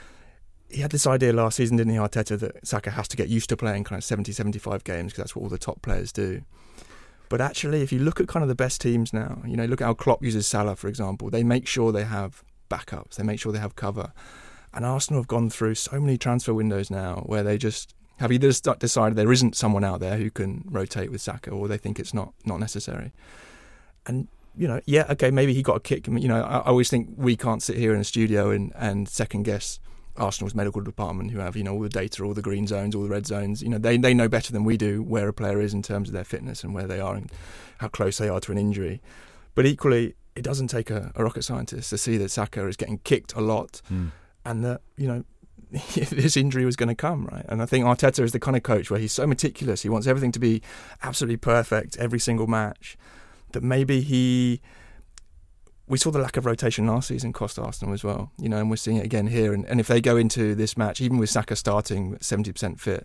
he had this idea last season, didn't he, Arteta, that Saka has to get used to playing kind of 70, 75 games because that's what all the top players do. But actually, if you look at kind of the best teams now, you know, look at how Klopp uses Salah, for example. They make sure they have backups. They make sure they have cover. And Arsenal have gone through so many transfer windows now where they just have either decided there isn't someone out there who can rotate with Saka, or they think it's not necessary. And, you know, yeah, okay, maybe he got a kick. You know, I always think we can't sit here in a studio and second guess Arsenal's medical department, who have, you know, all the data, all the green zones, all the red zones. You know, they know better than we do where a player is in terms of their fitness and where they are and how close they are to an injury. But equally, it doesn't take a rocket scientist to see that Saka is getting kicked a lot and that, you know, this injury was going to come, right? And I think Arteta is the kind of coach where he's so meticulous. He wants everything to be absolutely perfect every single match, that maybe we saw the lack of rotation last season cost Arsenal as well, you know, and we're seeing it again here. And if they go into this match, even with Saka starting 70% fit,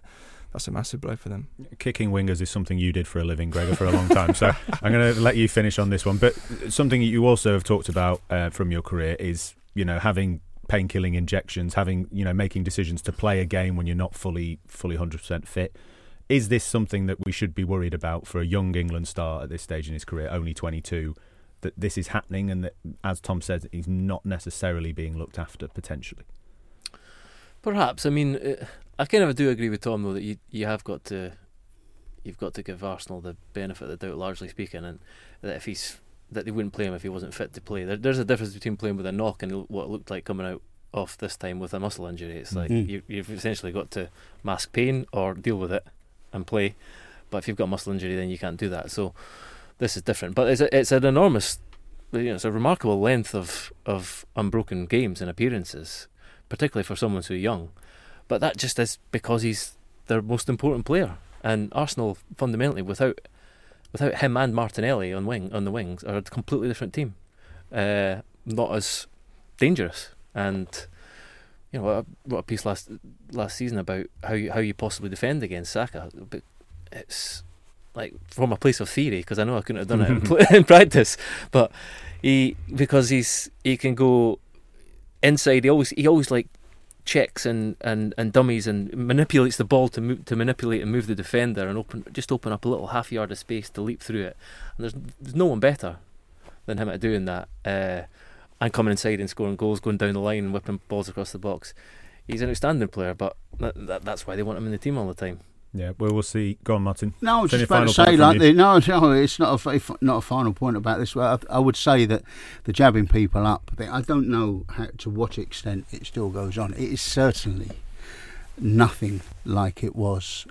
that's a massive blow for them. Kicking wingers is something you did for a living, Gregor, for a long time. So I'm going to let you finish on this one. But something you also have talked about from your career is, having pain-killing injections, having, making decisions to play a game when you're not fully 100% fit. Is this something that we should be worried about for a young England star at this stage in his career, only 22, that this is happening and that, as Tom says, he's not necessarily being looked after potentially? Perhaps. I mean, I kind of do agree with Tom, though, that you've got to give Arsenal the benefit of the doubt, largely speaking, and that that they wouldn't play him if he wasn't fit to play. There's a difference between playing with a knock and what it looked like coming out off this time with a muscle injury. It's like you've essentially got to mask pain or deal with it and play. But if you've got a muscle injury, then you can't do that. So this is different. But it's an enormous, it's a remarkable length of unbroken games and appearances, particularly for someone so young. But that just is because he's their most important player. And Arsenal, fundamentally, without him and Martinelli on the wings, are a completely different team. Not as dangerous. And I wrote a piece last season about how you possibly defend against Saka. But it's like from a place of theory, because I know I couldn't have done it in practice. But because he can go inside. He always like checks and dummies and manipulates the ball to manipulate and move the defender and open up a little half yard of space to leap through it. And there's no one better than him at doing that. And coming inside and scoring goals, going down the line and whipping balls across the box. He's an outstanding player, but that's why they want him in the team all the time. Yeah, well, we'll see. Go on, Martin. No, I was just about to say, no, it's not a final point about this. I would say that the jabbing people up, I don't know to what extent it still goes on. It is certainly nothing like it was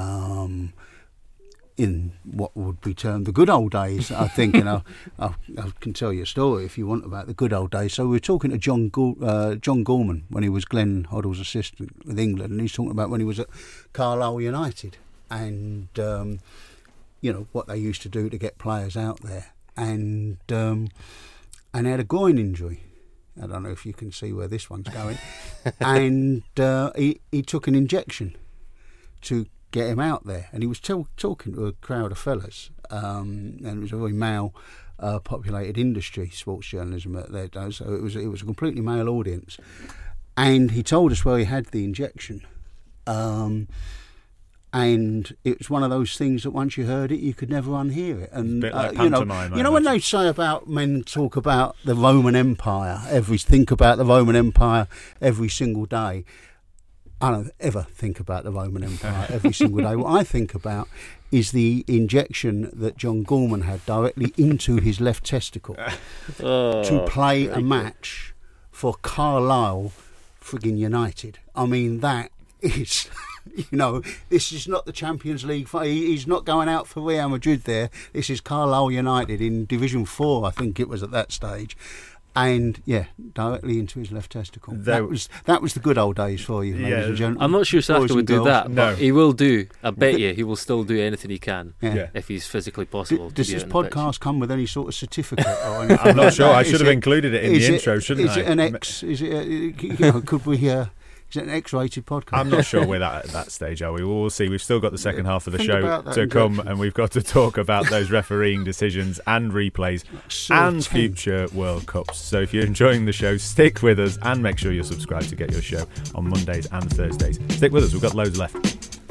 in what would be termed the good old days, I think. And I can tell you a story if you want about the good old days. So we were talking to John Gorman when he was Glenn Hoddle's assistant with England, and he's talking about when he was at Carlisle United and what they used to do to get players out there, and he had a groin injury. I don't know if you can see where this one's going. And he took an injection to get him out there, and he was talking to a crowd of fellas, and it was a very male populated industry, sports journalism at their day, so it was a completely male audience, and he told us where he had the injection, and it was one of those things that once you heard it you could never unhear it. And a bit like pantomime, when they say about men talk about the Roman Empire, think about the Roman Empire every single day. I don't ever think about the Roman Empire every single day. What I think about is the injection that John Gorman had directly into his left testicle to play a match for Carlisle friggin' United. I mean, that is, this is not the Champions League. He's not going out for Real Madrid there. This is Carlisle United in Division 4, I think it was at that stage. And directly into his left testicle. That was the good old days for you, ladies and gentlemen. I'm not sure Saka would do that, no. but he will do. I bet you he will still do anything he can if he's physically possible. Does this podcast come with any sort of certificate? I'm not sure. I should have included it in the intro, shouldn't I? Is it an X? Is it? Could we? Is it an X-rated podcast? I'm not sure we're at that stage, are we? We'll see. We've still got the second half of the show to come, and we've got to talk about those refereeing decisions and replays and future World Cups. So if you're enjoying the show, stick with us and make sure you're subscribed to get your show on Mondays and Thursdays. Stick with us. We've got loads left.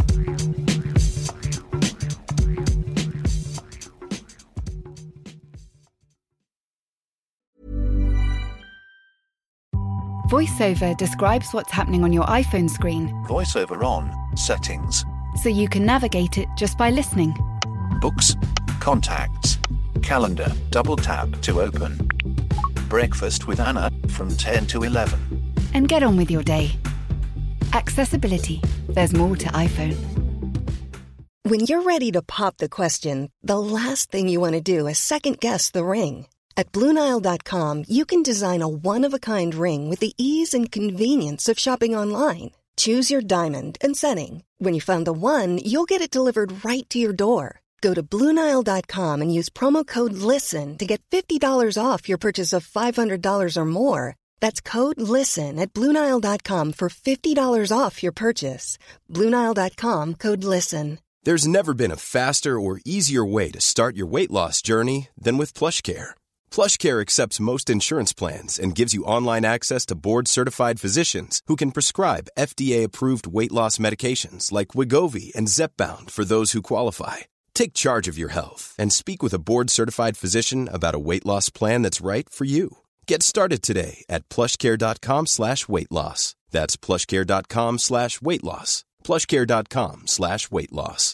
VoiceOver describes what's happening on your iPhone screen, VoiceOver on, settings, so you can navigate it just by listening. books, contacts, calendar, double tap to open. Breakfast with Anna from 10 to 11. And get on with your day. Accessibility. There's more to iPhone. When you're ready to pop the question, the last thing you want to do is second-guess the ring. At BlueNile.com, you can design a one-of-a-kind ring with the ease and convenience of shopping online. Choose your diamond and setting. When you find the one, you'll get it delivered right to your door. Go to BlueNile.com and use promo code LISTEN to get $50 off your purchase of $500 or more. That's code LISTEN at BlueNile.com for $50 off your purchase. BlueNile.com, code LISTEN. There's never been a faster or easier way to start your weight loss journey than with PlushCare. PlushCare accepts most insurance plans and gives you online access to board-certified physicians who can prescribe FDA-approved weight loss medications like Wegovy and Zepbound for those who qualify. Take charge of your health and speak with a board-certified physician about a weight loss plan that's right for you. Get started today at plushcare.com/weight loss. That's plushcare.com/weight loss. plushcare.com/weight loss.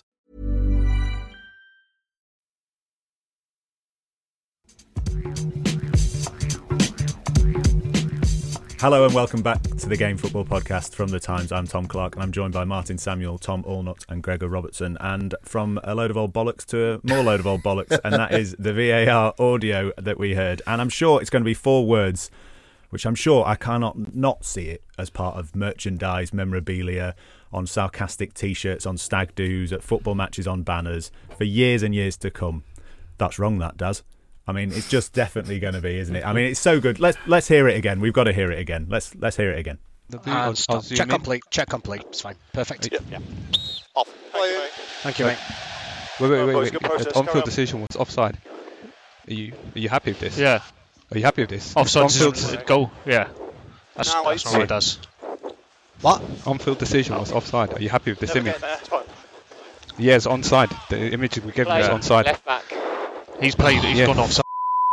Hello and welcome back to the Game Football Podcast from The Times. I'm Tom Clark and I'm joined by Martin Samuel, Tom Allnutt and Gregor Robertson. And from a load of old bollocks to a more load of old bollocks, and that is the VAR audio that we heard. And I'm sure it's going to be 4 words, which I'm sure I cannot not see it as part of merchandise, memorabilia, on sarcastic T-shirts, on stag doos, at football matches, on banners, for years and years to come. That's wrong, that does. I mean, it's just definitely going to be, isn't it? I mean, it's so good. Let's hear it again. We've got to hear it again. Let's hear it again. Stop. Check complete. It's fine. Perfect. Yeah. Off. Thank you, mate. Wait. On-field decision was offside. Are you happy with this? Yeah. Are you happy with this? Offside goal. Yeah. That's what it does. What? On-field decision was offside. Are you happy with this image? It's fine. Yeah, it's onside. The image we gave is onside. Left back. He's gone offside.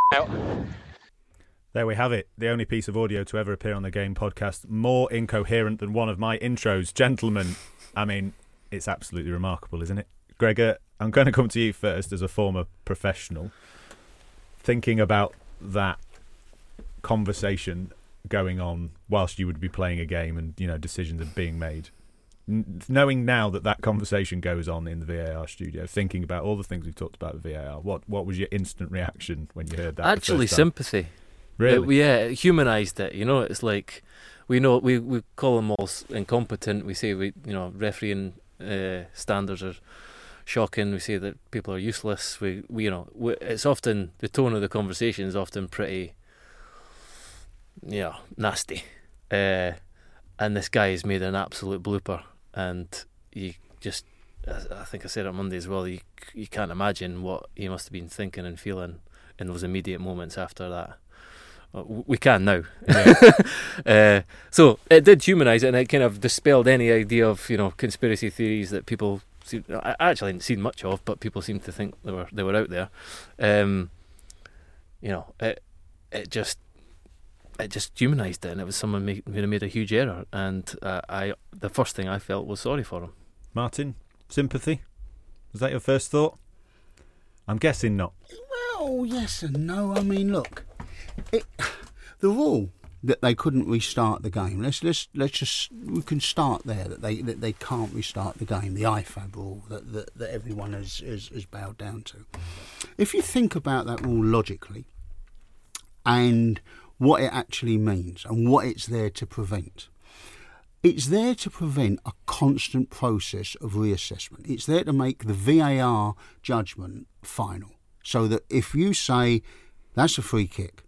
There we have it. The only piece of audio to ever appear on the Game podcast. More incoherent than one of my intros. Gentlemen, I mean, it's absolutely remarkable, isn't it? Gregor, I'm going to come to you first as a former professional. Thinking about that conversation going on whilst you would be playing a game and, you know, decisions are being made. Knowing now that conversation goes on in the VAR studio, thinking about all the things we've talked about with VAR, what was your instant reaction when you heard that? Actually, sympathy. Really? It humanised it. You know, it's like we call them all incompetent. We say refereeing standards are shocking. We say that people are useless. It's often the tone of the conversation is often pretty, nasty. And this guy has made an absolute blooper. And you just, I think I said it on Monday as well, you can't imagine what he must have been thinking and feeling in those immediate moments after that. We can now. Yeah. So it did humanise it, and it kind of dispelled any idea of conspiracy theories that people I actually hadn't seen much of, but people seemed to think they were out there. It just humanised it, and it was someone who made a huge error, and the first thing I felt was sorry for him. Martin, sympathy? Was that your first thought? I'm guessing not. Well, yes and no. I mean, look, the rule that they couldn't restart the game. We can start there. That they can't restart the game. The IFAB rule that everyone has bowed down to. If you think about that rule logically, and what it actually means and what it's there to prevent. It's there to prevent a constant process of reassessment. It's there to make the VAR judgment final. So that if you say, that's a free kick,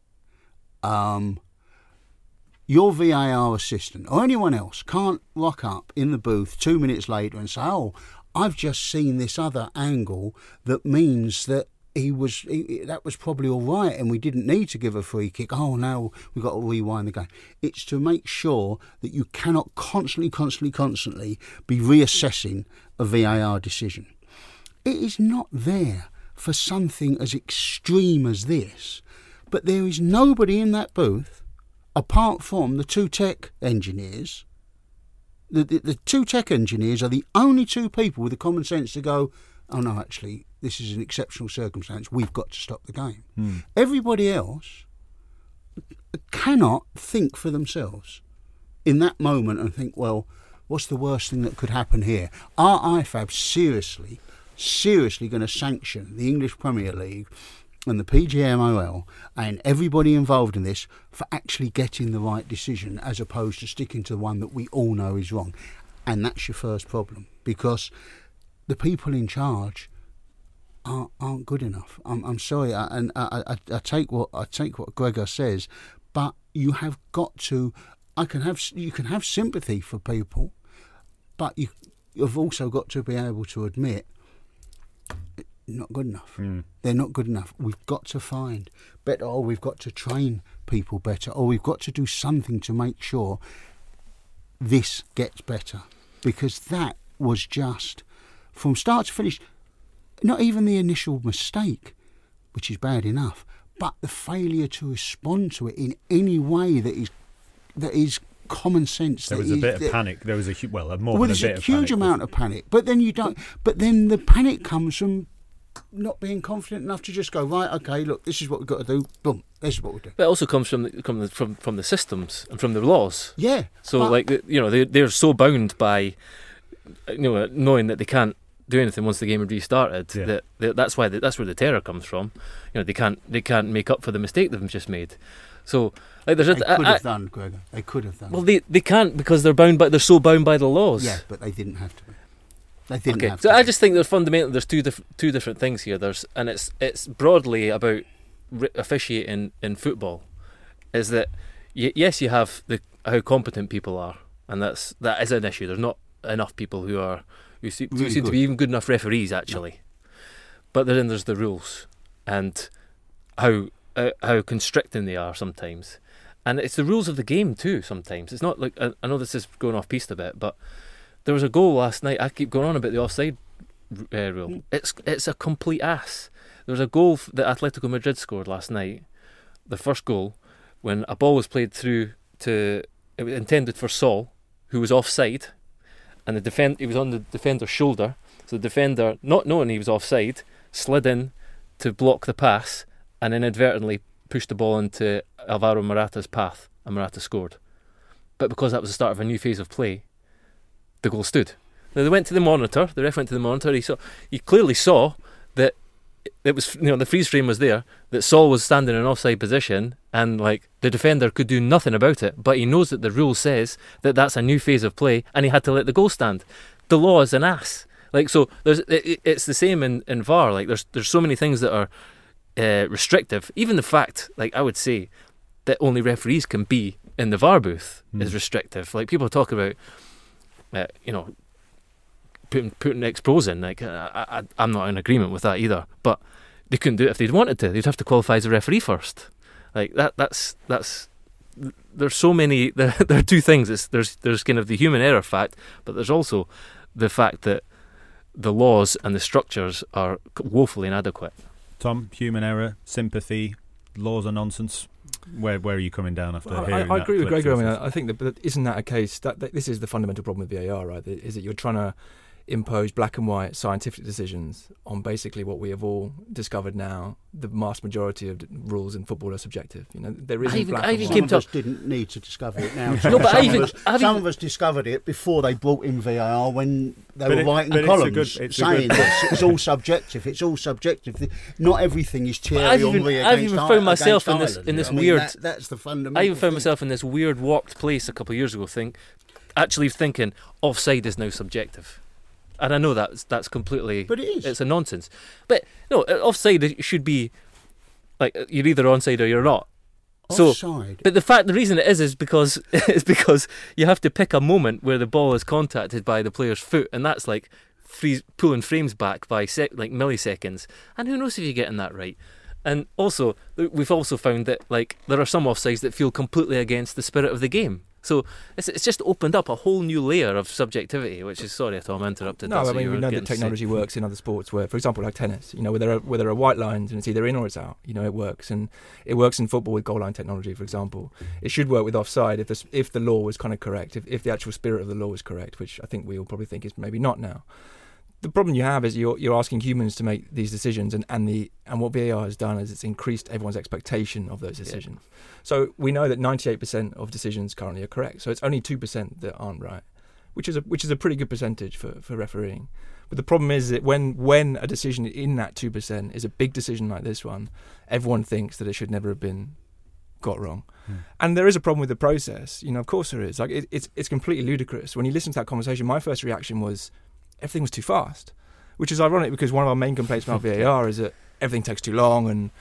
your VAR assistant or anyone else can't rock up in the booth 2 minutes later and say, oh, I've just seen this other angle that means that that was probably all right and we didn't need to give a free kick. Oh, now we've got to rewind the game. It's to make sure that you cannot constantly be reassessing a VAR decision. It is not there for something as extreme as this, but there is nobody in that booth apart from the 2 tech engineers. The 2 tech engineers are the only 2 people with the common sense to go, oh no, actually, this is an exceptional circumstance, we've got to stop the game. Everybody else cannot think for themselves in that moment and think, well, what's the worst thing that could happen here? Are IFAB seriously going to sanction the English Premier League and the PGMOL and everybody involved in this for actually getting the right decision as opposed to sticking to the one that we all know is wrong? And that's your first problem, because the people in charge aren't good enough. I'm sorry, and I take what Gregor says, but you have got to. You can have sympathy for people, but you've also got to be able to admit not good enough. They're not good enough. We've got to find better, or we've got to train people better, or we've got to do something to make sure this gets better, because that was just from start to finish. Not even the initial mistake, which is bad enough, but the failure to respond to it in any way that is common sense. There was a bit of panic. There was a more than a bit of panic. There's a huge amount of panic, but then you don't. But then the panic comes from not being confident enough to just go, right, okay, look, this is what we've got to do. Boom, this is what we do. But it also comes from the systems and from the laws. Yeah. So they're so bound by knowing that they can't do anything once the game had restarted. That's where the terror comes from. They can't make up for the mistake they've just made. So they could have done, Gregor. They could have done. Well, they can't, because they're so bound by the laws. Yeah, but they didn't have to be. They didn't have so to. I just think that fundamentally there's two different things here. It's broadly about officiating in football. Is that yes, you have how competent people are, and that is an issue. There's not enough people who seem to be even good enough referees, actually. No. But then there's the rules and how constricting they are sometimes, and it's the rules of the game too. Sometimes it's not like, I know this is going off piste a bit, but there was a goal last night. I keep going on about the offside rule. It's a complete ass. There was a goal that Atletico Madrid scored last night, the first goal, when a ball was played through it was intended for Saul, who was offside, and he was on the defender's shoulder. So the defender, not knowing he was offside, slid in to block the pass and inadvertently pushed the ball into Alvaro Morata's path, and Morata scored. But because that was the start of a new phase of play, the goal stood. Now they went to the monitor. The ref went to the monitor. He clearly saw that it was, the freeze frame was there, that Saul was standing in an offside position, and the defender could do nothing about it. But he knows that the rule says that that's a new phase of play, and he had to let the goal stand. The law is an ass. So it's the same in VAR. There's so many things that are restrictive. Even the fact, I would say, that only referees can be in the VAR booth is restrictive. People talk about, putting ex-pros in. I'm not in agreement with that either. But they couldn't do it if they'd wanted to. They'd have to qualify as a referee first. That's. There's so many. There are two things. There's kind of the human error fact, but there's also the fact that the laws and the structures are woefully inadequate. Tom, human error, sympathy, laws are nonsense. Where are you coming down after hearing that? I agree with Gregor. I think that isn't that a case that this is the fundamental problem with VAR, right? Is that you're trying to impose black and white scientific decisions on basically what we have all discovered now. The vast majority of rules in football are subjective. There isn't black and white. Some of us didn't need to discover it now. Some of us discovered it before they brought in VAR, when they were writing columns saying that it's all subjective. It's all subjective. Not everything is Thierry Henry against Ireland. I've even found myself in this weird. That's the fundamental. I even found myself in this weird warped place a couple of years ago, actually thinking offside is now subjective. And I know that's completely... But it is. It's a nonsense. But, no, offside should be, you're either onside or you're not. Offside? But the reason it is because you have to pick a moment where the ball is contacted by the player's foot, and that's pulling frames back by milliseconds. And who knows if you're getting that right. And also, we've also found that there are some offsides that feel completely against the spirit of the game. So it's just opened up a whole new layer of subjectivity, which is, sorry Tom, I interrupted. No, we know that technology works in other sports where, for example, like tennis, where there are white lines and it's either in or it's out, it works. And it works in football with goal line technology, for example. It should work with offside if the law was kind of correct, if the actual spirit of the law was correct, which I think we all probably think is maybe not now. The problem you have is you're asking humans to make these decisions, and what VAR has done is it's increased everyone's expectation of those decisions. Yeah. So we know that 98% of decisions currently are correct. So it's only 2% that aren't right, which is a pretty good percentage for refereeing. But the problem is that when a decision in that 2% is a big decision like this one, everyone thinks that it should never have been got wrong. And there is a problem with the process. Of course there is. It's completely ludicrous. When you listen to that conversation, my first reaction was, everything was too fast, which is ironic because one of our main complaints about VAR is that everything takes too long and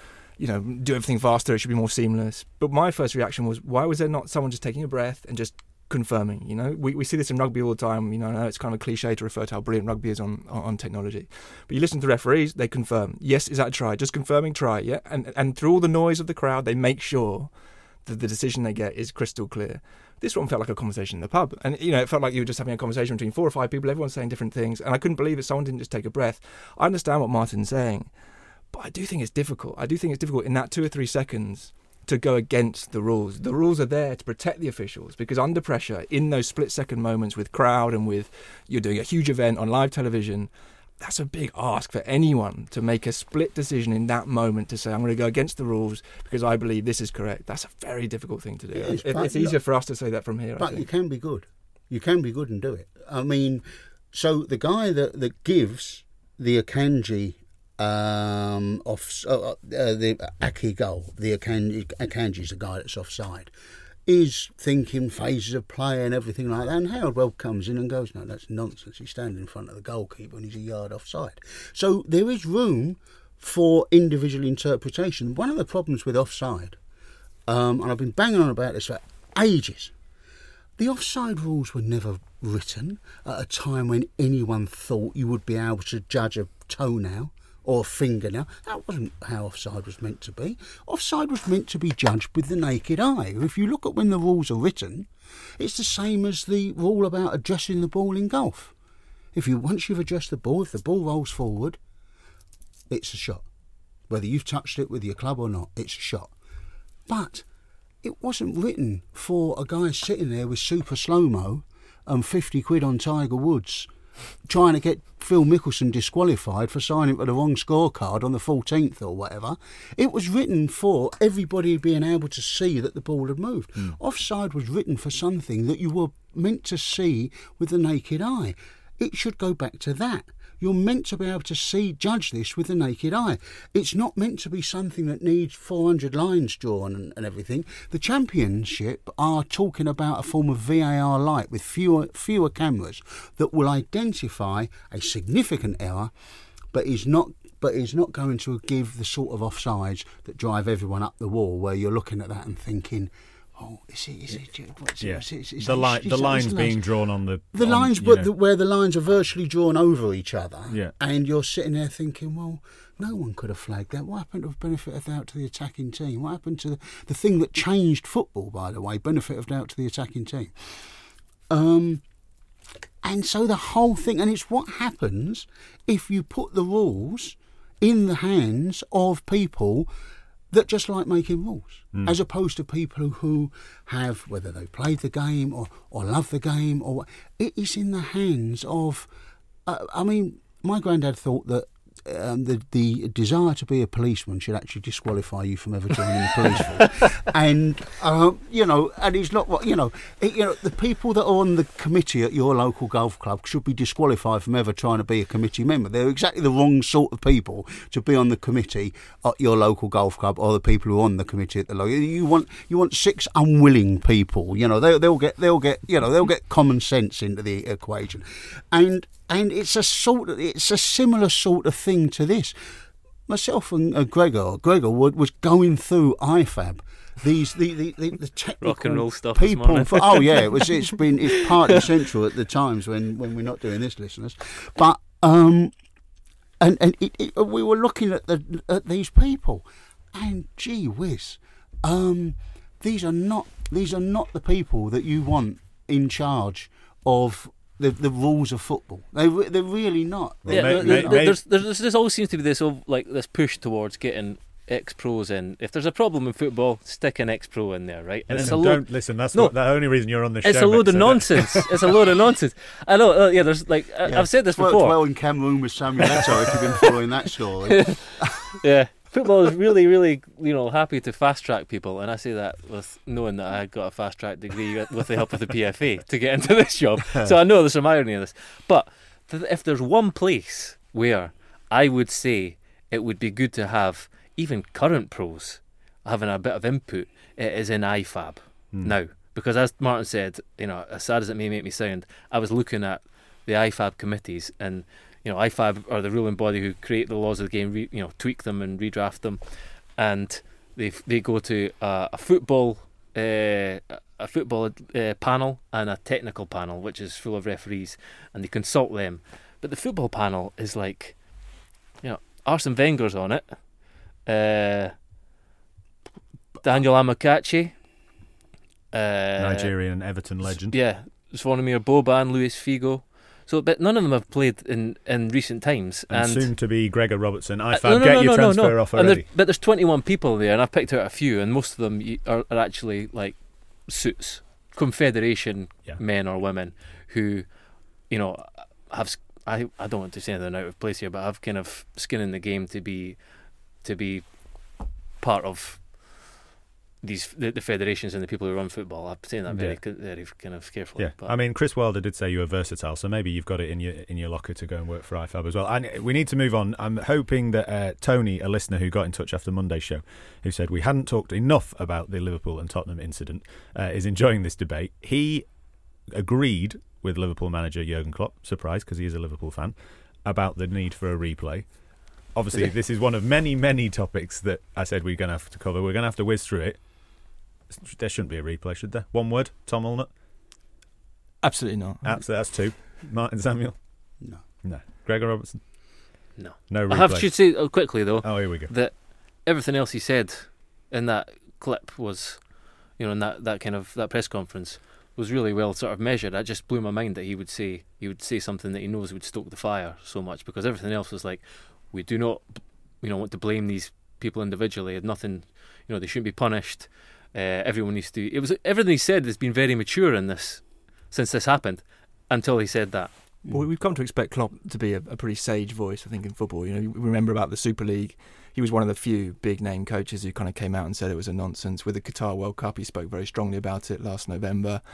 do everything faster. It should be more seamless. But my first reaction was, why was there not someone just taking a breath and just confirming? We see this in rugby all the time. I know it's kind of cliche to refer to how brilliant rugby is on technology, but you listen to referees, they confirm. Yes, is that a try? Just confirming try. Yeah, and through all the noise of the crowd, they make sure that the decision they get is crystal clear. This one felt like a conversation in the pub, and it felt like you were just having a conversation between 4 or 5 people. Everyone's saying different things, and I couldn't believe that someone didn't just take a breath. I understand what Martin's saying, but I do think it's difficult. I do think it's difficult in that 2 or 3 seconds to go against the rules. The rules are there to protect the officials, because under pressure, in those split-second moments with crowd and with you're doing a huge event on live television, that's a big ask for anyone to make a split decision in that moment to say, I'm going to go against the rules because I believe this is correct. That's a very difficult thing to do. It's easier for us to say that from here. But you can be good. You can be good and do it. I mean, so the guy that gives the Akanji the Aki goal, the Akanji's the guy that's offside, is thinking phases of play and everything like that, and Harold Weld comes in and goes, no, that's nonsense, he's standing in front of the goalkeeper and he's a yard offside. So there is room for individual interpretation. One of the problems with offside, and I've been banging on about this for ages, the offside rules were never written at a time when anyone thought you would be able to judge a toenail or fingernail. That wasn't how offside was meant to be. Offside was meant to be judged with the naked eye. If you look at when the rules are written, it's the same as the rule about addressing the ball in golf. Once you've addressed the ball, if the ball rolls forward, it's a shot. Whether you've touched it with your club or not, it's a shot. But it wasn't written for a guy sitting there with super slow-mo and 50 quid on Tiger Woods trying to get Phil Mickelson disqualified for signing for the wrong scorecard on the 14th or whatever. It was written for everybody being able to see that the ball had moved. Offside was written for something that you were meant to see with the naked eye. It should go back to that. You're meant to be able to judge this with the naked eye. It's not meant to be something that needs 400 lines drawn and everything. The Championship are talking about a form of VAR light with fewer cameras that will identify a significant error, but is not going to give the sort of offsides that drive everyone up the wall, where you're looking at that and thinking, the lines being drawn on the lines, where the lines are virtually drawn over each other, and you're sitting there thinking, well, no one could have flagged that. What happened to benefit of doubt to the attacking team? What happened to the thing that changed football, by the way, benefit of doubt to the attacking team? And so the whole thing, and it's what happens if you put the rules in the hands of people that just like making rules, as opposed to people who have, whether they've played the game or love the game, or it is in the hands of. My granddad thought that the desire to be a policeman should actually disqualify you from ever joining the police force. And and it's not what the people that are on the committee at your local golf club should be disqualified from ever trying to be a committee member. They're exactly the wrong sort of people to be on the committee at your local golf club, or the people who are on the committee at the local. You want 6 unwilling people. They'll get common sense into the equation, and it's a similar sort of thing to this. Myself and Gregor was going through IFAB. The technical rock and roll stuff. People, it's partly central at the times when we're not doing this, listeners. But we were looking at these people, and gee whiz, these are not the people that you want in charge of the rules of football. They're really not. There always seems to be this push towards getting ex-pros in. If there's a problem in football, stick an ex-pro in there, right? And that's not the only reason you're on the show. It's a load of nonsense. It's a load of nonsense. I know. There's I've said this before. Well in Cameroon with Samuel Eto'o, if you've been following that story. Yeah. Football is really, really, happy to fast track people, and I say that with knowing that I got a fast track degree with the help of the PFA to get into this job. So I know there's some irony in this. But if there's one place where I would say it would be good to have even current pros having a bit of input, it is in IFAB now. Because as Martin said, as sad as it may make me sound, I was looking at the IFAB committees, and IFAB are the ruling body who create the laws of the game, tweak them and redraft them. and they go to a football panel and a technical panel, which is full of referees, and they consult them. But the football panel is like, Arsene Wenger's on it, Daniel Amokachi, Nigerian Everton legend. Yeah, Zvonimir Boban, Luis Figo. So, but none of them have played in recent times. And soon to be Gregor Robertson. Get your transfer off already. But there's 21 people there, and I've picked out a few, and most of them are actually like suits, Confederation men or women who, have. I don't want to say anything out of place here, but have kind of skin in the game to be part of the federations and the people who run football. I'm saying that very kind of carefully. Yeah, but I mean, Chris Wilder did say you were versatile, so maybe you've got it in your locker to go and work for IFAB as well. And we need to move on. I'm hoping that Tony, a listener who got in touch after Monday's show, who said we hadn't talked enough about the Liverpool and Tottenham incident, is enjoying this debate. He agreed with Liverpool manager Jurgen Klopp, surprised because he is a Liverpool fan, about the need for a replay. Obviously, this is one of many, many topics that I said we're going to have to cover. We're going to have to whiz through it. There shouldn't be a replay, should there? One word, Tom Ulnott? Absolutely not. Absolutely, that's two. Martin Samuel? No. Gregor Robertson? No. No replay. I should say quickly, though, here we go, that everything else he said in that clip was, in that kind of that press conference, was really well sort of measured. It just blew my mind that he would say something that he knows would stoke the fire so much, because everything else was like, we do not, want to blame these people individually. Nothing, they shouldn't be punished. Everyone needs to. Everything he said has been very mature in this since this happened, until he said that. Well, we've come to expect Klopp to be a pretty sage voice, I think, in football. We remember about the Super League. He was one of the few big-name coaches who kind of came out and said it was a nonsense. With the Qatar World Cup, he spoke very strongly about it last November.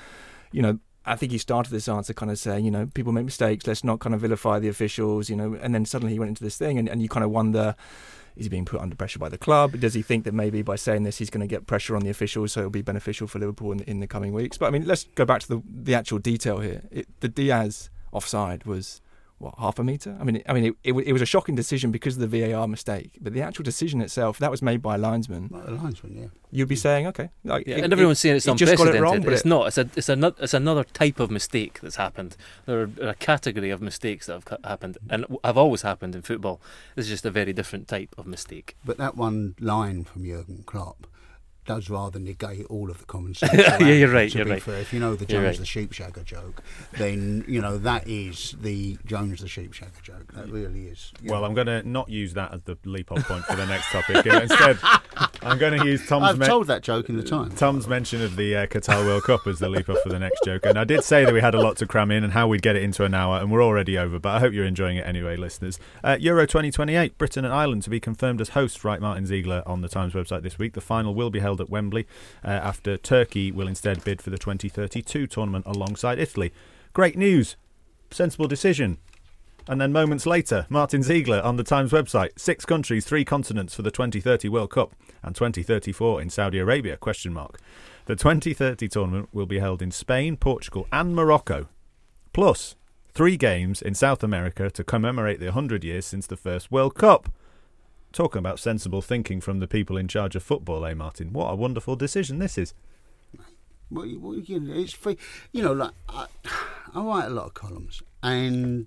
I think he started this answer kind of saying, people make mistakes, let's not kind of vilify the officials, and then suddenly he went into this thing, and you kind of wonder, is he being put under pressure by the club? Does he think that maybe by saying this he's going to get pressure on the officials, so it'll be beneficial for Liverpool in the coming weeks? But, I mean, let's go back to the actual detail here. The Diaz offside was, half a metre? I mean, it was a shocking decision because of the VAR mistake, but the actual decision itself, that was made by a linesman. A linesman, yeah. You'd be saying, okay. And everyone's saying it's unprecedented. It wrong, but it's not. It's another type of mistake that's happened. There are a category of mistakes that have happened and have always happened in football. This is just a very different type of mistake. But that one line from Jurgen Klopp does rather negate all of the common sense. Yeah, you're right. To be fair, if you know the Jones the Sheepshagger joke, then that is the Jones the Sheepshagger joke. That really is. Well, I'm going to not use that as the leap-off point for the next topic. Instead, I'm going to use Tom's. I've told that joke in the time. Tom's mention of the Qatar World Cup as the leap-off for the next joke, and I did say that we had a lot to cram in and how we'd get it into an hour, and we're already over. But I hope you're enjoying it anyway, listeners. Euro 2028, Britain and Ireland to be confirmed as hosts. Write Martin Ziegler on the Times website this week. The final will be held at Wembley. After Turkey will instead bid for the 2032 tournament alongside Italy. Great news. Sensible decision. And then moments later, Martin Ziegler on the Times website. 6 countries, 3 continents for the 2030 World Cup and 2034 in Saudi Arabia, ? The 2030 tournament will be held in Spain, Portugal and Morocco. Plus 3 games in South America to commemorate the 100 years since the first World Cup. Talking about sensible thinking from the people in charge of football, Martin? What a wonderful decision this is. Well, it's free. I write a lot of columns, and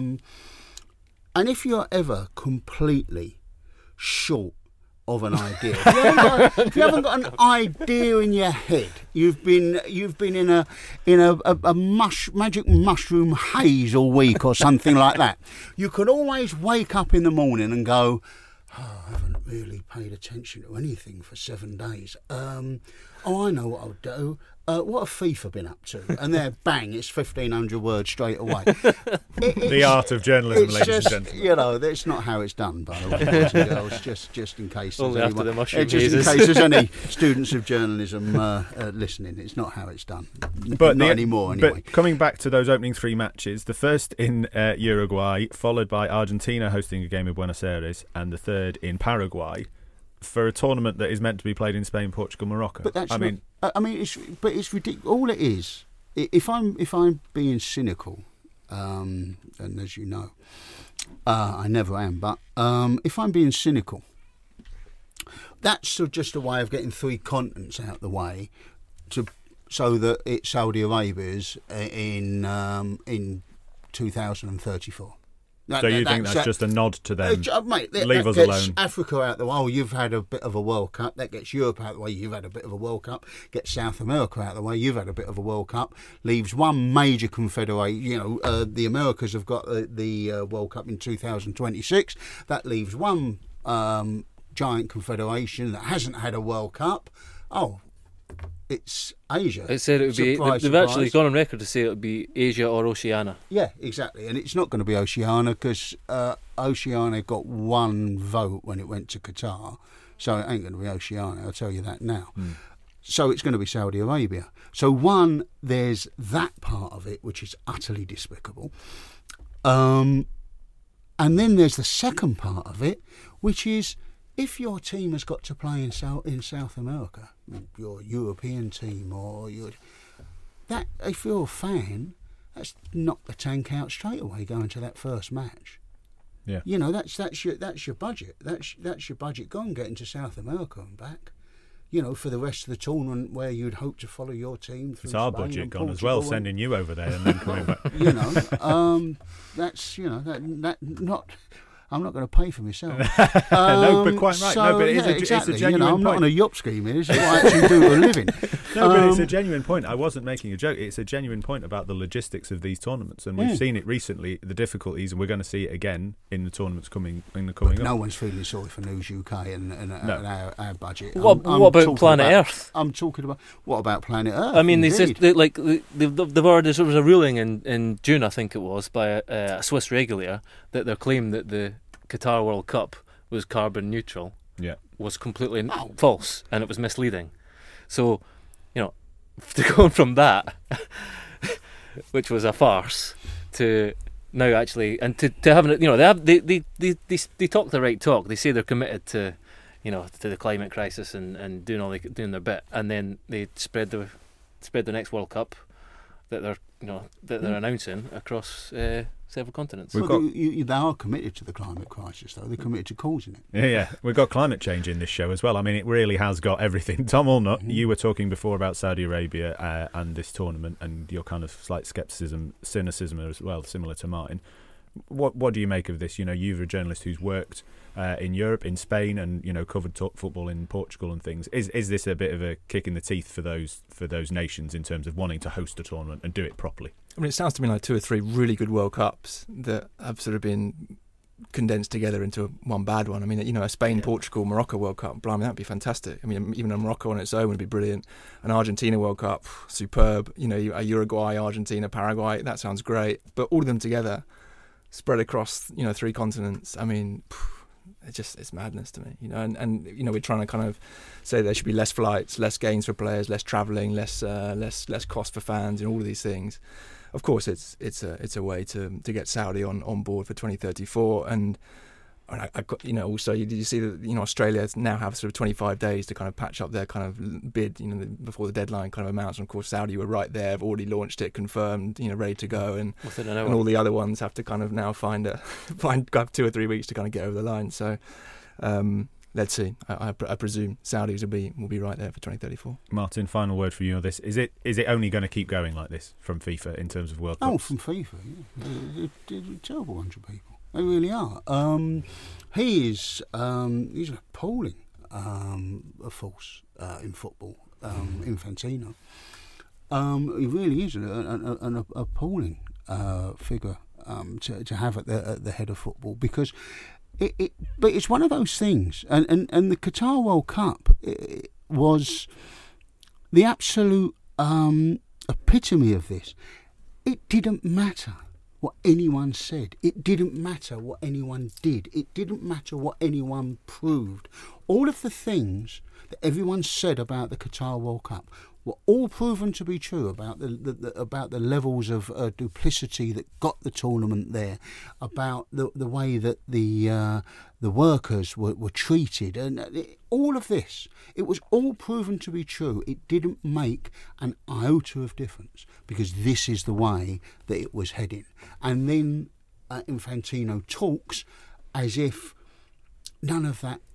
if you're ever completely short of an idea, if you haven't got an idea in your head, you've been in a magic mushroom haze all week or something like that. You could always wake up in the morning and go, I haven't really paid attention to anything for 7 days. I know what I'll do. What have FIFA been up to? And there, bang, it's 1,500 words straight away. The art of journalism, ladies and gentlemen. That's not how it's done, by the way, boys and girls, just in case Only after the mushroom just in case there's any students of journalism listening. It's not how it's done. But not anymore, anyway. But coming back to those opening 3 matches, the first in Uruguay, followed by Argentina hosting a game in Buenos Aires, and the third in Paraguay, for a tournament that is meant to be played in Spain, Portugal, Morocco. But that's it's ridiculous. All it is, if I'm being cynical, and as you know, I never am. But if I'm being cynical, That's just a way of getting 3 continents out the way, so that it's Saudi Arabia's in 2034. So you think that's just a nod to them? Mate, leave us gets alone. Africa out the way. Oh, you've had a bit of a World Cup. That gets Europe out the way. You've had a bit of a World Cup. Gets South America out the way. You've had a bit of a World Cup. Leaves one major confederation. The Americas have got the World Cup in 2026. That leaves one giant confederation that hasn't had a World Cup. Oh, it's Asia. It said it would be. They've actually gone on record to say it would be Asia or Oceania. Yeah, exactly. And it's not going to be Oceania because Oceania got 1 vote when it went to Qatar. So it ain't going to be Oceania, I'll tell you that now. So it's going to be Saudi Arabia. So there's that part of it, which is utterly despicable. And then there's the second part of it, which is, if your team has got to play in South America, your European team, if you're a fan, that's knock the tank out straight away going to that first match. Yeah, that's your budget. That's your budget gone getting to South America and back. For the rest of the tournament where you'd hope to follow your team through. It's our Spain budget and gone as Portugal well, sending you over there and then coming back. That's not. I'm not going to pay for myself. No, but quite right. So, no, but exactly. It's a genuine I'm point. not on a yup scheme here. This is what I actually do for a living. No, but it's a genuine point. I wasn't making a joke. It's a genuine point about the logistics of these tournaments, and we've seen it recently, the difficulties, and we're going to see it again in the tournaments coming up. No one's feeling sorry for News UK and our budget. What about Planet Earth? I'm talking about what about Planet Earth? I mean, they've already, there was a ruling in June, I think it was, by a Swiss regulator that their claim that the Qatar World Cup was carbon neutral was completely false, and it was misleading. So, to go from that, which was a farce, to now actually, and to having it, they talk the right talk. They say they're committed to, to the climate crisis and doing their bit, and then they spread the next World Cup that they're announcing across several continents. They are committed to the climate crisis, though. They're committed to causing it. Yeah. We've got climate change in this show as well. I mean, it really has got everything. Tom Allnut, you were talking before about Saudi Arabia and this tournament and your kind of slight cynicism as well, similar to Martin. What do you make of this? You're a journalist who's worked in Europe, in Spain, and covered football in Portugal and things. Is this a bit of a kick in the teeth for those nations in terms of wanting to host a tournament and do it properly? I mean, it sounds to me like 2 or 3 really good World Cups that have sort of been condensed together into one bad one. I mean, a Spain, Portugal, Morocco World Cup, blimey, that'd be fantastic. I mean, even a Morocco on its own would be brilliant. An Argentina World Cup, superb. A Uruguay, Argentina, Paraguay, that sounds great. But all of them together, spread across 3 continents. I mean, it's madness to me, and we're trying to kind of say there should be less flights, less games for players, less travelling, less cost for fans, and all of these things. Of course, it's a way to get Saudi on board for 2034, and also you see that Australia now have sort of 25 days to kind of patch up their kind of bid, before the deadline kind of amounts. And of course, Saudi were right there, have already launched it, confirmed, ready to go, and all the other ones have to kind of now find 2 or 3 weeks to kind of get over the line. So let's see. I presume Saudis will be right there for 2034. Martin, final word for you on this: is it only going to keep going like this from FIFA in terms of World Cups? Oh, from FIFA, yeah. They're a terrible bunch of people. They really are. He's an appalling force in football, Infantino. He really is an appalling figure to have at the head of football, because but it's one of those things, and the Qatar World Cup was the absolute epitome of this. It didn't matter what anyone said. It didn't matter what anyone did. It didn't matter what anyone proved. All of the things that everyone said about the Qatar World Cup were all proven to be true about the levels of duplicity that got the tournament there, about the way that the workers were treated, and all of this. It was all proven to be true. It didn't make an iota of difference, because this is the way that it was heading. And then Infantino talks as if none of that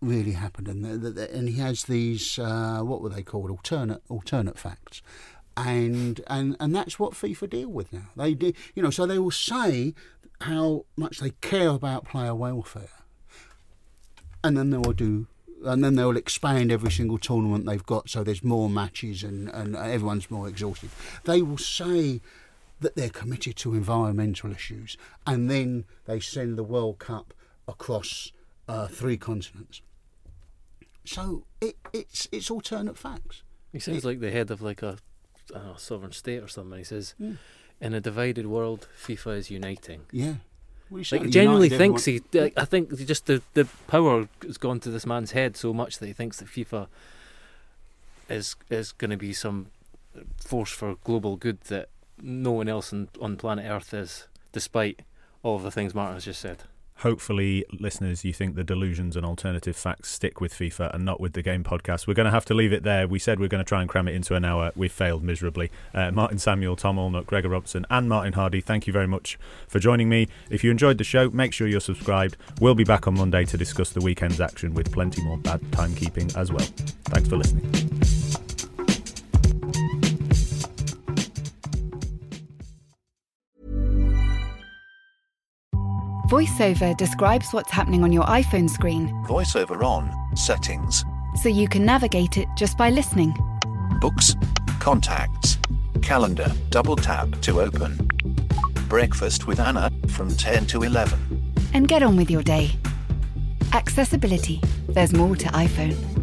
really happened, and he has these what were they called, alternate facts, and that's what FIFA deal with now. They do, so they will say how much they care about player welfare, and then they'll expand every single tournament they've got, so there's more matches and everyone's more exhausted. They will say that they're committed to environmental issues, and then they send the World Cup across 3 continents. So it's alternate facts. He sounds like the head of like a sovereign state or something. He says, in a divided world, FIFA is uniting. Yeah. Well, he genuinely thinks I think just the power has gone to this man's head so much that he thinks that FIFA is going to be some force for global good that no one else on planet Earth is, despite all of the things Martin has just said. Hopefully, listeners, you think the delusions and alternative facts stick with FIFA and not with the Game Podcast. We're going to have to leave it there. We said we're going to try and cram it into an hour. We've failed miserably. Martin Samuel, Tom Allnutt, Gregor Robertson and Martin Hardy, thank you very much for joining me. If you enjoyed the show, make sure you're subscribed. We'll be back on Monday to discuss the weekend's action with plenty more bad timekeeping as well. Thanks for listening. VoiceOver describes what's happening on your iPhone screen, VoiceOver on, settings, so you can navigate it just by listening. books, contacts, calendar, double tap to open. Breakfast with Anna from 10 to 11. And get on with your day. Accessibility. There's more to iPhone.